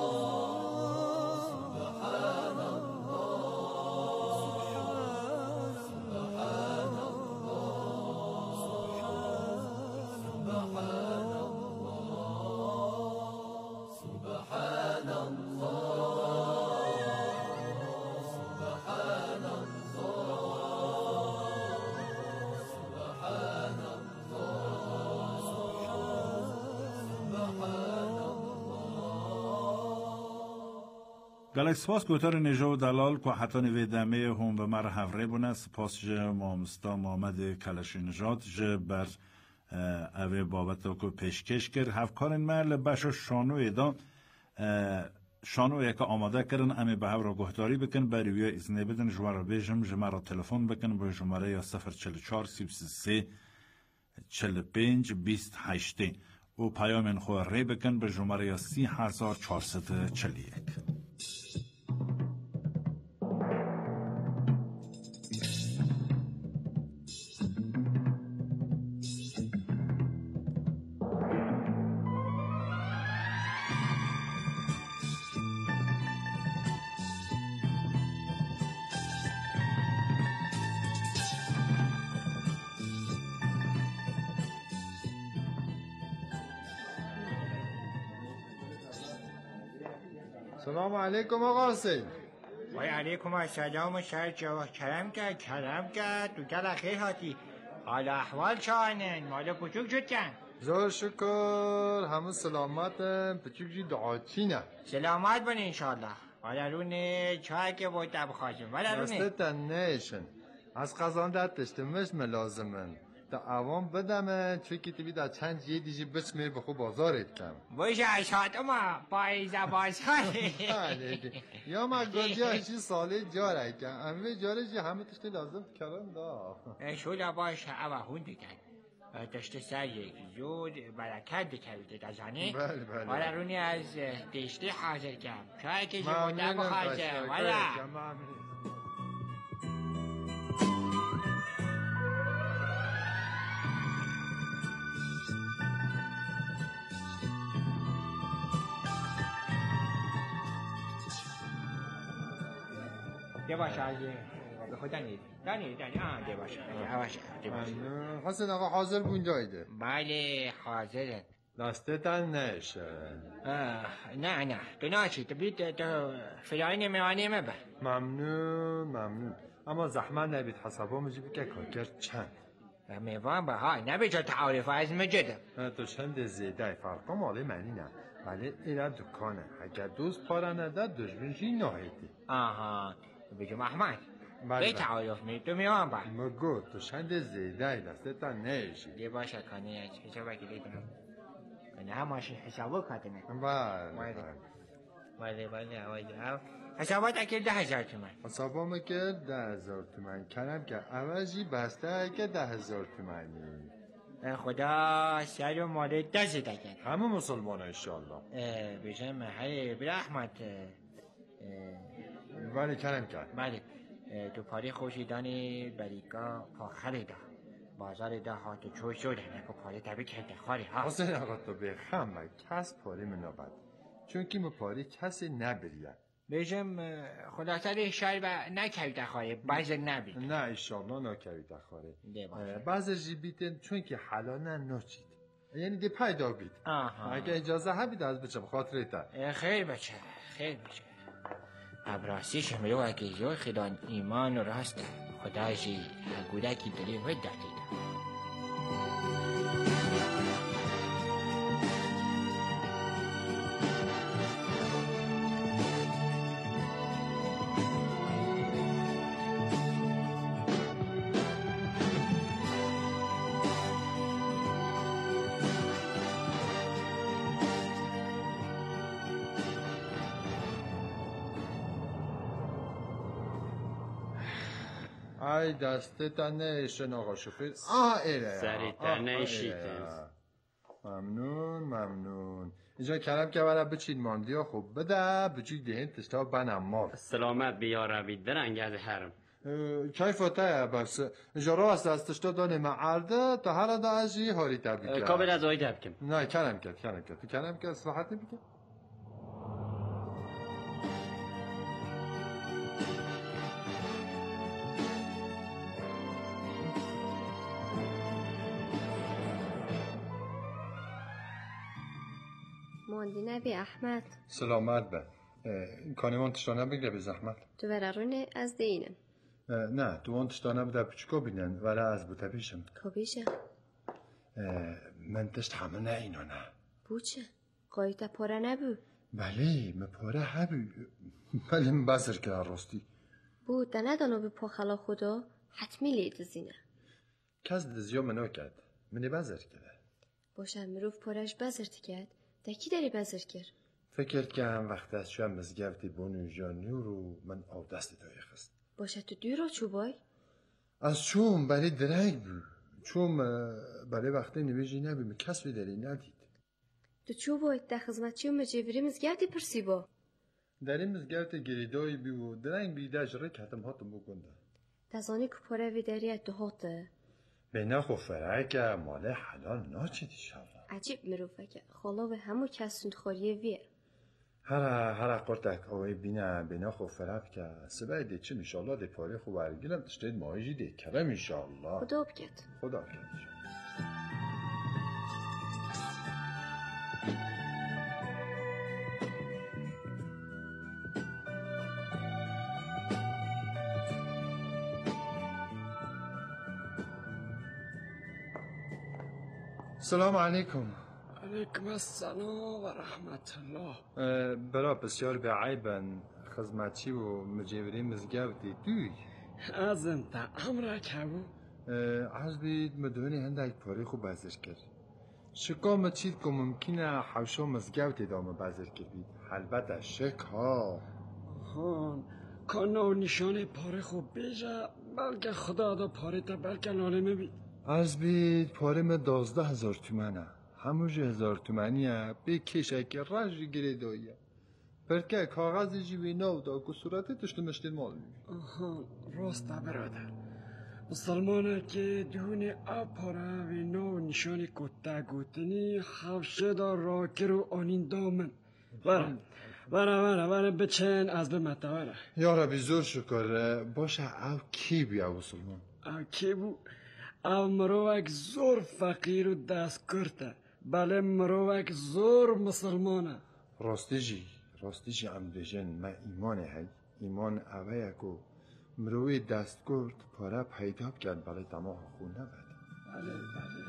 [SPEAKER 3] گلک سپاس گوتر نجا و دلال که حتی نویدمه هم به مر هفره بونه. سپاس جه مامستا محمد کلش نجات جه بر اوه بابت که پیشکش کرد. هفکارین محل بشا شانو ایدان شانو یک آماده کردن امی به هفره گهداری بکن بری ویا ازنه بدن جوارا بیجم جمعه تلفن بکن به جمعه یا صفر چل چار سیب سه چل پنج بیست هشته و پیامین خواه ری بکن به جمعه یا سی هزار چارست چل یک.
[SPEAKER 15] سلام علیکم آقا حسین.
[SPEAKER 16] و علیکم السلام و شهر جواه. کرم کرد کرم کرد تو گل خیلی هاتی. حال احوال چانن مالا پچوک شد کن؟
[SPEAKER 15] زور شکر همون سلامتن. پچوک جی دعاتی نه
[SPEAKER 16] سلامت بنه انشالله. والا رونه چای که باید تب خواهشم والا رونه
[SPEAKER 15] دستتن نیشن از قضان در تشتمش ملازمن تا عوام بدمه چون که تبی در چند یه دیجی بچمه بخو بازارت کم
[SPEAKER 16] باشه اشهاد اما پایزه بازخواهی
[SPEAKER 15] یا ما گلجی هشی ساله جاره کم اموی جاره جی همه تشتی لازم کرن دا
[SPEAKER 16] شولا باشه اوه هونده کن تشتی سر یک زود برکت دکرده دزانه
[SPEAKER 15] بله بله
[SPEAKER 16] والا رونی از تشتی حاضر کم چای که جمعه بخواهشم والا ده باشه از به خود دنید دنید دنید آه ده باشه ده باشه
[SPEAKER 15] حسن آقا حاضر بونجایده؟
[SPEAKER 16] بله حاضره
[SPEAKER 15] دستتن نشه
[SPEAKER 16] نه نه تو ناشی تو بید تو فلانی میوانی مبر
[SPEAKER 15] ممنون ممنون اما زحمت نبید حسابا مجیبی که کارگر چند
[SPEAKER 16] میوان به های نبید جو تعارف از مجدم
[SPEAKER 15] تو چند زیده فرقا ماله منی نه ولی اینا دکانه اگر دوست پارا نده دشمنشی نهیدی
[SPEAKER 16] آها بجو محمد به تعارف می تو میوان با
[SPEAKER 15] مگو تو چند زیده دستتان نیشی
[SPEAKER 16] دی باشه کنه حسابا که دیدم کنه هماشه حسابا کتنه
[SPEAKER 15] بله
[SPEAKER 16] بله بله بله حسابات اکل ده هزار تومن
[SPEAKER 15] حسابا مکل ده هزار تومن کنم که عوضی بسته اگه ده هزار تومنی
[SPEAKER 16] خدا سر و مال دست دکن
[SPEAKER 15] همه مسلمان انشالله
[SPEAKER 16] بجم هی برحمت
[SPEAKER 15] بله کنم کرد
[SPEAKER 16] بله تو پاری خوشیدانی بریکا پاخره ده بازار ده ها تو چوش شده نکو پاری تبی کرده خاری ها
[SPEAKER 15] حسین آقا تو بخم کس پاری منابد چون که ما پاری کسی نبرید
[SPEAKER 16] بجم خدا سر شاید و نکویده خواهی بعض نبید
[SPEAKER 15] نه ایشالله نکویده خواهی بعض جیبیتن چون که حالا نه نوچید یعنی دی پیدا بید اگه اجازه هبید از بچه بخاطره تا
[SPEAKER 16] خیر بچه خیر بچه ابراسی شمرو اگه یو خیلان ایمان و راست خدا جی گودکی دلی ود دادید
[SPEAKER 15] ای دسته تا نیشن آقا شوفیر. آه ایره
[SPEAKER 17] سریعتر نیشیتن.
[SPEAKER 15] ممنون ممنون. اینجا کلم که برای بچید ماندیا خوب بده بچید دهین تشتا بنام مال.
[SPEAKER 17] سلامت بیا روید درنگ از حرم.
[SPEAKER 15] کیفته بس اینجا راست از تشتا دانه معرده تا هر دا ازی هاری تبی کرد.
[SPEAKER 17] کابل از آی دب کم.
[SPEAKER 15] نه کلم کرد کلم کرد. تو کلم کرد صلاحت نمیکرد.
[SPEAKER 18] ماندی نبی احمد
[SPEAKER 15] سلامت به کانیمان تشتانه بگره به زحمت
[SPEAKER 18] تو ورارونه از دینم
[SPEAKER 15] نه تو اون تشتانه بده بچکو بینن ولی از بوده بیشم
[SPEAKER 18] کبیشه
[SPEAKER 15] من تشت همه نه اینو نه
[SPEAKER 18] بوچه قایتا پاره نبو
[SPEAKER 15] بله من پاره هبو بله من بسر که راستی
[SPEAKER 18] بود ده ندانو به پا خلا خدا حتمی لید زینه
[SPEAKER 15] کس دزیا منو کرد منی بزر کرده
[SPEAKER 18] باشم مروف پارش بزر تکرد دکی داری بزر کرد
[SPEAKER 15] فکر که هم وقت از شویم مزگفتی بونو جانیو رو من آب دست دایی خست
[SPEAKER 18] باشه تو دوی را چو بای؟
[SPEAKER 15] از چون برای درنگ بود چون برای وقتی نویجی نبیم کس داری ندید
[SPEAKER 18] تو چو بای ده خزمتچی و مجیوری مزگفتی پرسی با
[SPEAKER 15] در این مزگفت گریدایی بی و درنگ بیده جره که حتم هاتم بکنده
[SPEAKER 18] تزانی که پاره ویداری دو هاته
[SPEAKER 15] بینا خو فرعه که مال حلال ناچید ایشالله
[SPEAKER 18] عجیب مروفه که خالا به همو کسوند خوریه ویر
[SPEAKER 15] هر هر قرتک اوی بینا بینا خو فرعه که سبای دی چه ایشالله دی پاره خو برگیرم تشتید ماهیجی دی کرم ایشالله
[SPEAKER 18] خدا بکد
[SPEAKER 15] خدا بکد سلام علیکم
[SPEAKER 19] علیکم السلام و رحمت الله
[SPEAKER 15] برا بسیار به عیبن خدمتچی و مجیوری مزگفتی دوی
[SPEAKER 19] از انت امر کبو
[SPEAKER 15] عرض بید مدونی هندک پاری خوب بزر کرد شکام چید که ممکنه حوشا مزگفتی دامه بزر کردید البته شک ها
[SPEAKER 19] هان کانا و نشان پاره خوب بیجا بلکه خدا دا پاره تا بلکه لالمه بید
[SPEAKER 15] از بید پاره من دازده هزار تومنه هموش هزار تومنیه به کشک رجی گره داییه برکه کاغذ جیوی نو دا که صورته تشت مشتید مال میبید
[SPEAKER 19] آها راست برادر مسلمانه که دهون اپاره و نو نشان کتا گوتنی خفشه دا راکر و آنین دامن برم برم برم برم بچن از به متوره
[SPEAKER 15] یا ربی زور شکر باشه او کی بیا مسلمان
[SPEAKER 19] او کی بو او مروک زور فقیر و دست کرده بله مروک زور مسلمانه
[SPEAKER 15] راستی جی راستی جی عمد جن ما ایمانه هی ایمان اوه یکو مروی دست کرد پاره پیدا کرد بله دماغ خون نبود
[SPEAKER 19] بله بله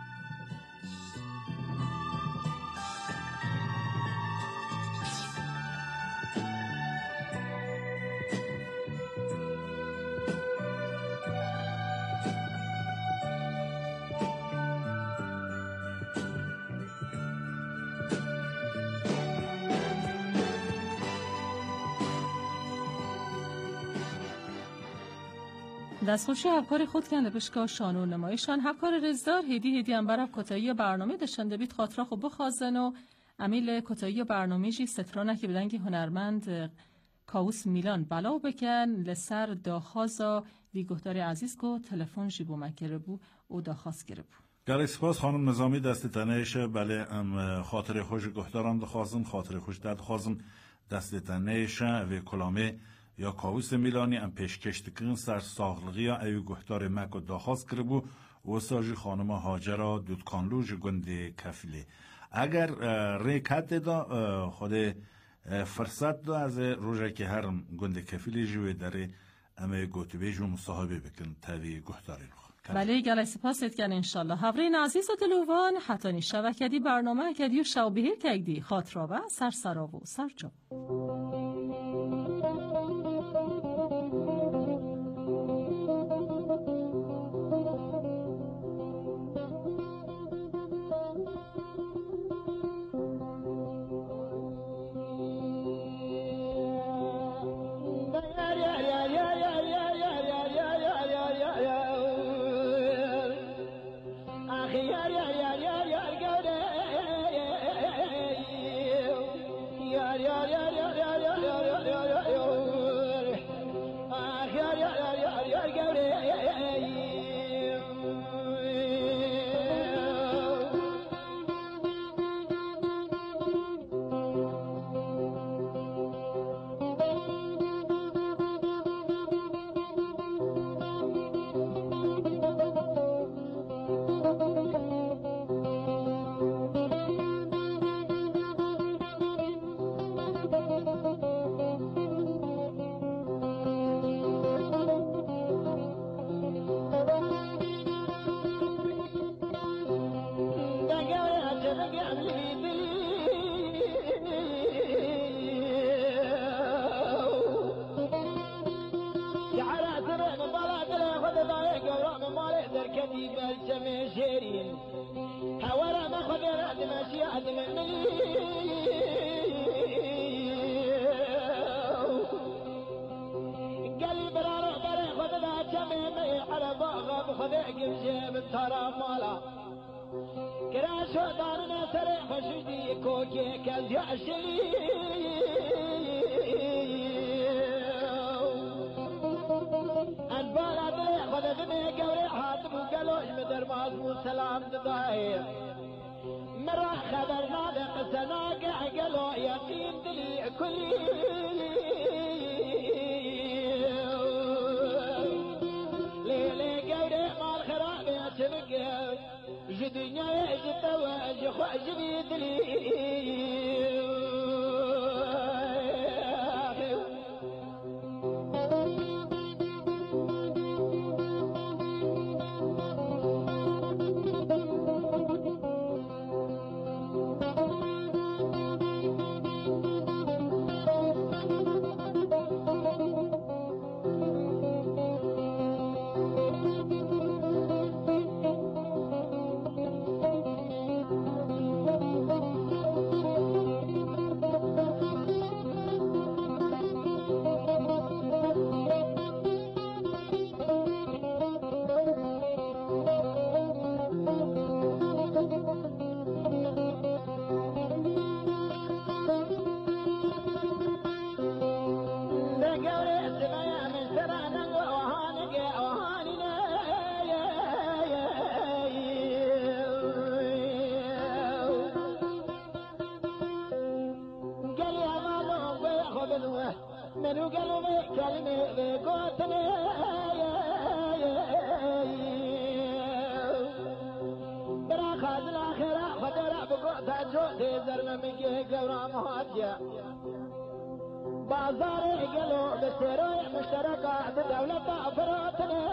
[SPEAKER 2] دستخوشی همکار خود کنده بشکا شانو نمایشان همکار رزدار هیدی هیدی هم برف کتایی برنامه داشتنده بید خاطره خب بخوازن و امیل کتایی برنامه جی سترانه که بدنگی هنرمند کاوس میلان بلاو بکن لسر داخازا وی گهدار عزیز کو تلفن جی بو مکره بو او داخاز گره بو
[SPEAKER 3] گلی سپاس خانم نظامی دست تنهشه بله ام خاطر خوش گهدارم دخوازم خاطر خوش داد خوازم دست تنهشه و کلامه یا کاوس میلانی ام پیشکش دکن سر ساغلقی ایو گهدار مک و داخواست کرده بو و ساجی خانم هاجرا دودکانلوژ گنده کفیله اگر ریکت دا خود فرصت دا از روژه که هرم گنده کفیله جوی داره امه گوتبه جو مصاحبه بکن تاوی گهداری رو
[SPEAKER 2] بله گله سپاس اتکن انشالله هفرین عزیز و دلوان حتانی شوکدی برنامه کدی و شوبهیر کدی خاطرا و سرسرا و سرجا
[SPEAKER 20] كتيب الجماجيرين هورا ما خبرت ماشي عدم قلب رارو بري خدنا جميمي على باغا بخذيق الجيب الترى مالا كراشو دارنا سري خشدي كوكي كان يعشري أنبالا بلي خدغني قوري حاتم وقالوش مدر مازمو سلام دضاير مرا خبرنا بقسنا قالوا يقين دلي كلي ليلي قوري مال خراب يتبقى جدنيا يجب واجه خواجبي دلي منو قلبي كلمة بقوتني برا خاد الآخرة خدرا بقوتا جوتي زرنا مجيه قورا مهاجة بازاري قلو بسيروي مشتركة بدولة أفراتني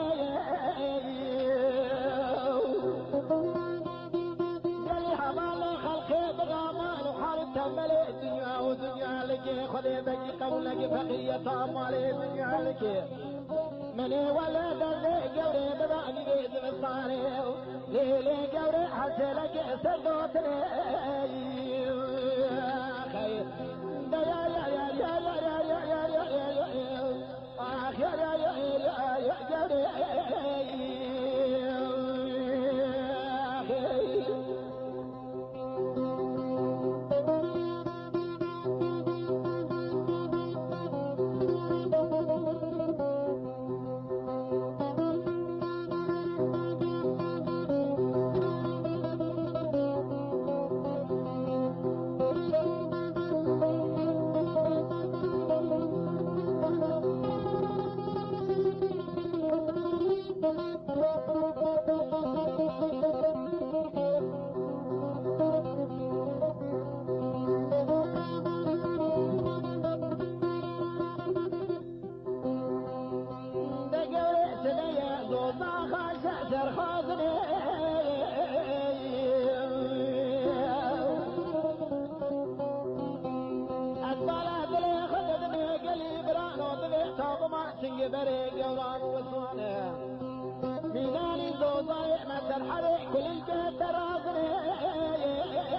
[SPEAKER 20] قلي حمال خلقي بغامان وحال تملي الدنيا ودنيا لك خذي بقي قولك بقية مالي الدنيا لك مني ولد اللي قوري ببعني بيد مصاري ليلي قوري حسلك سردوتني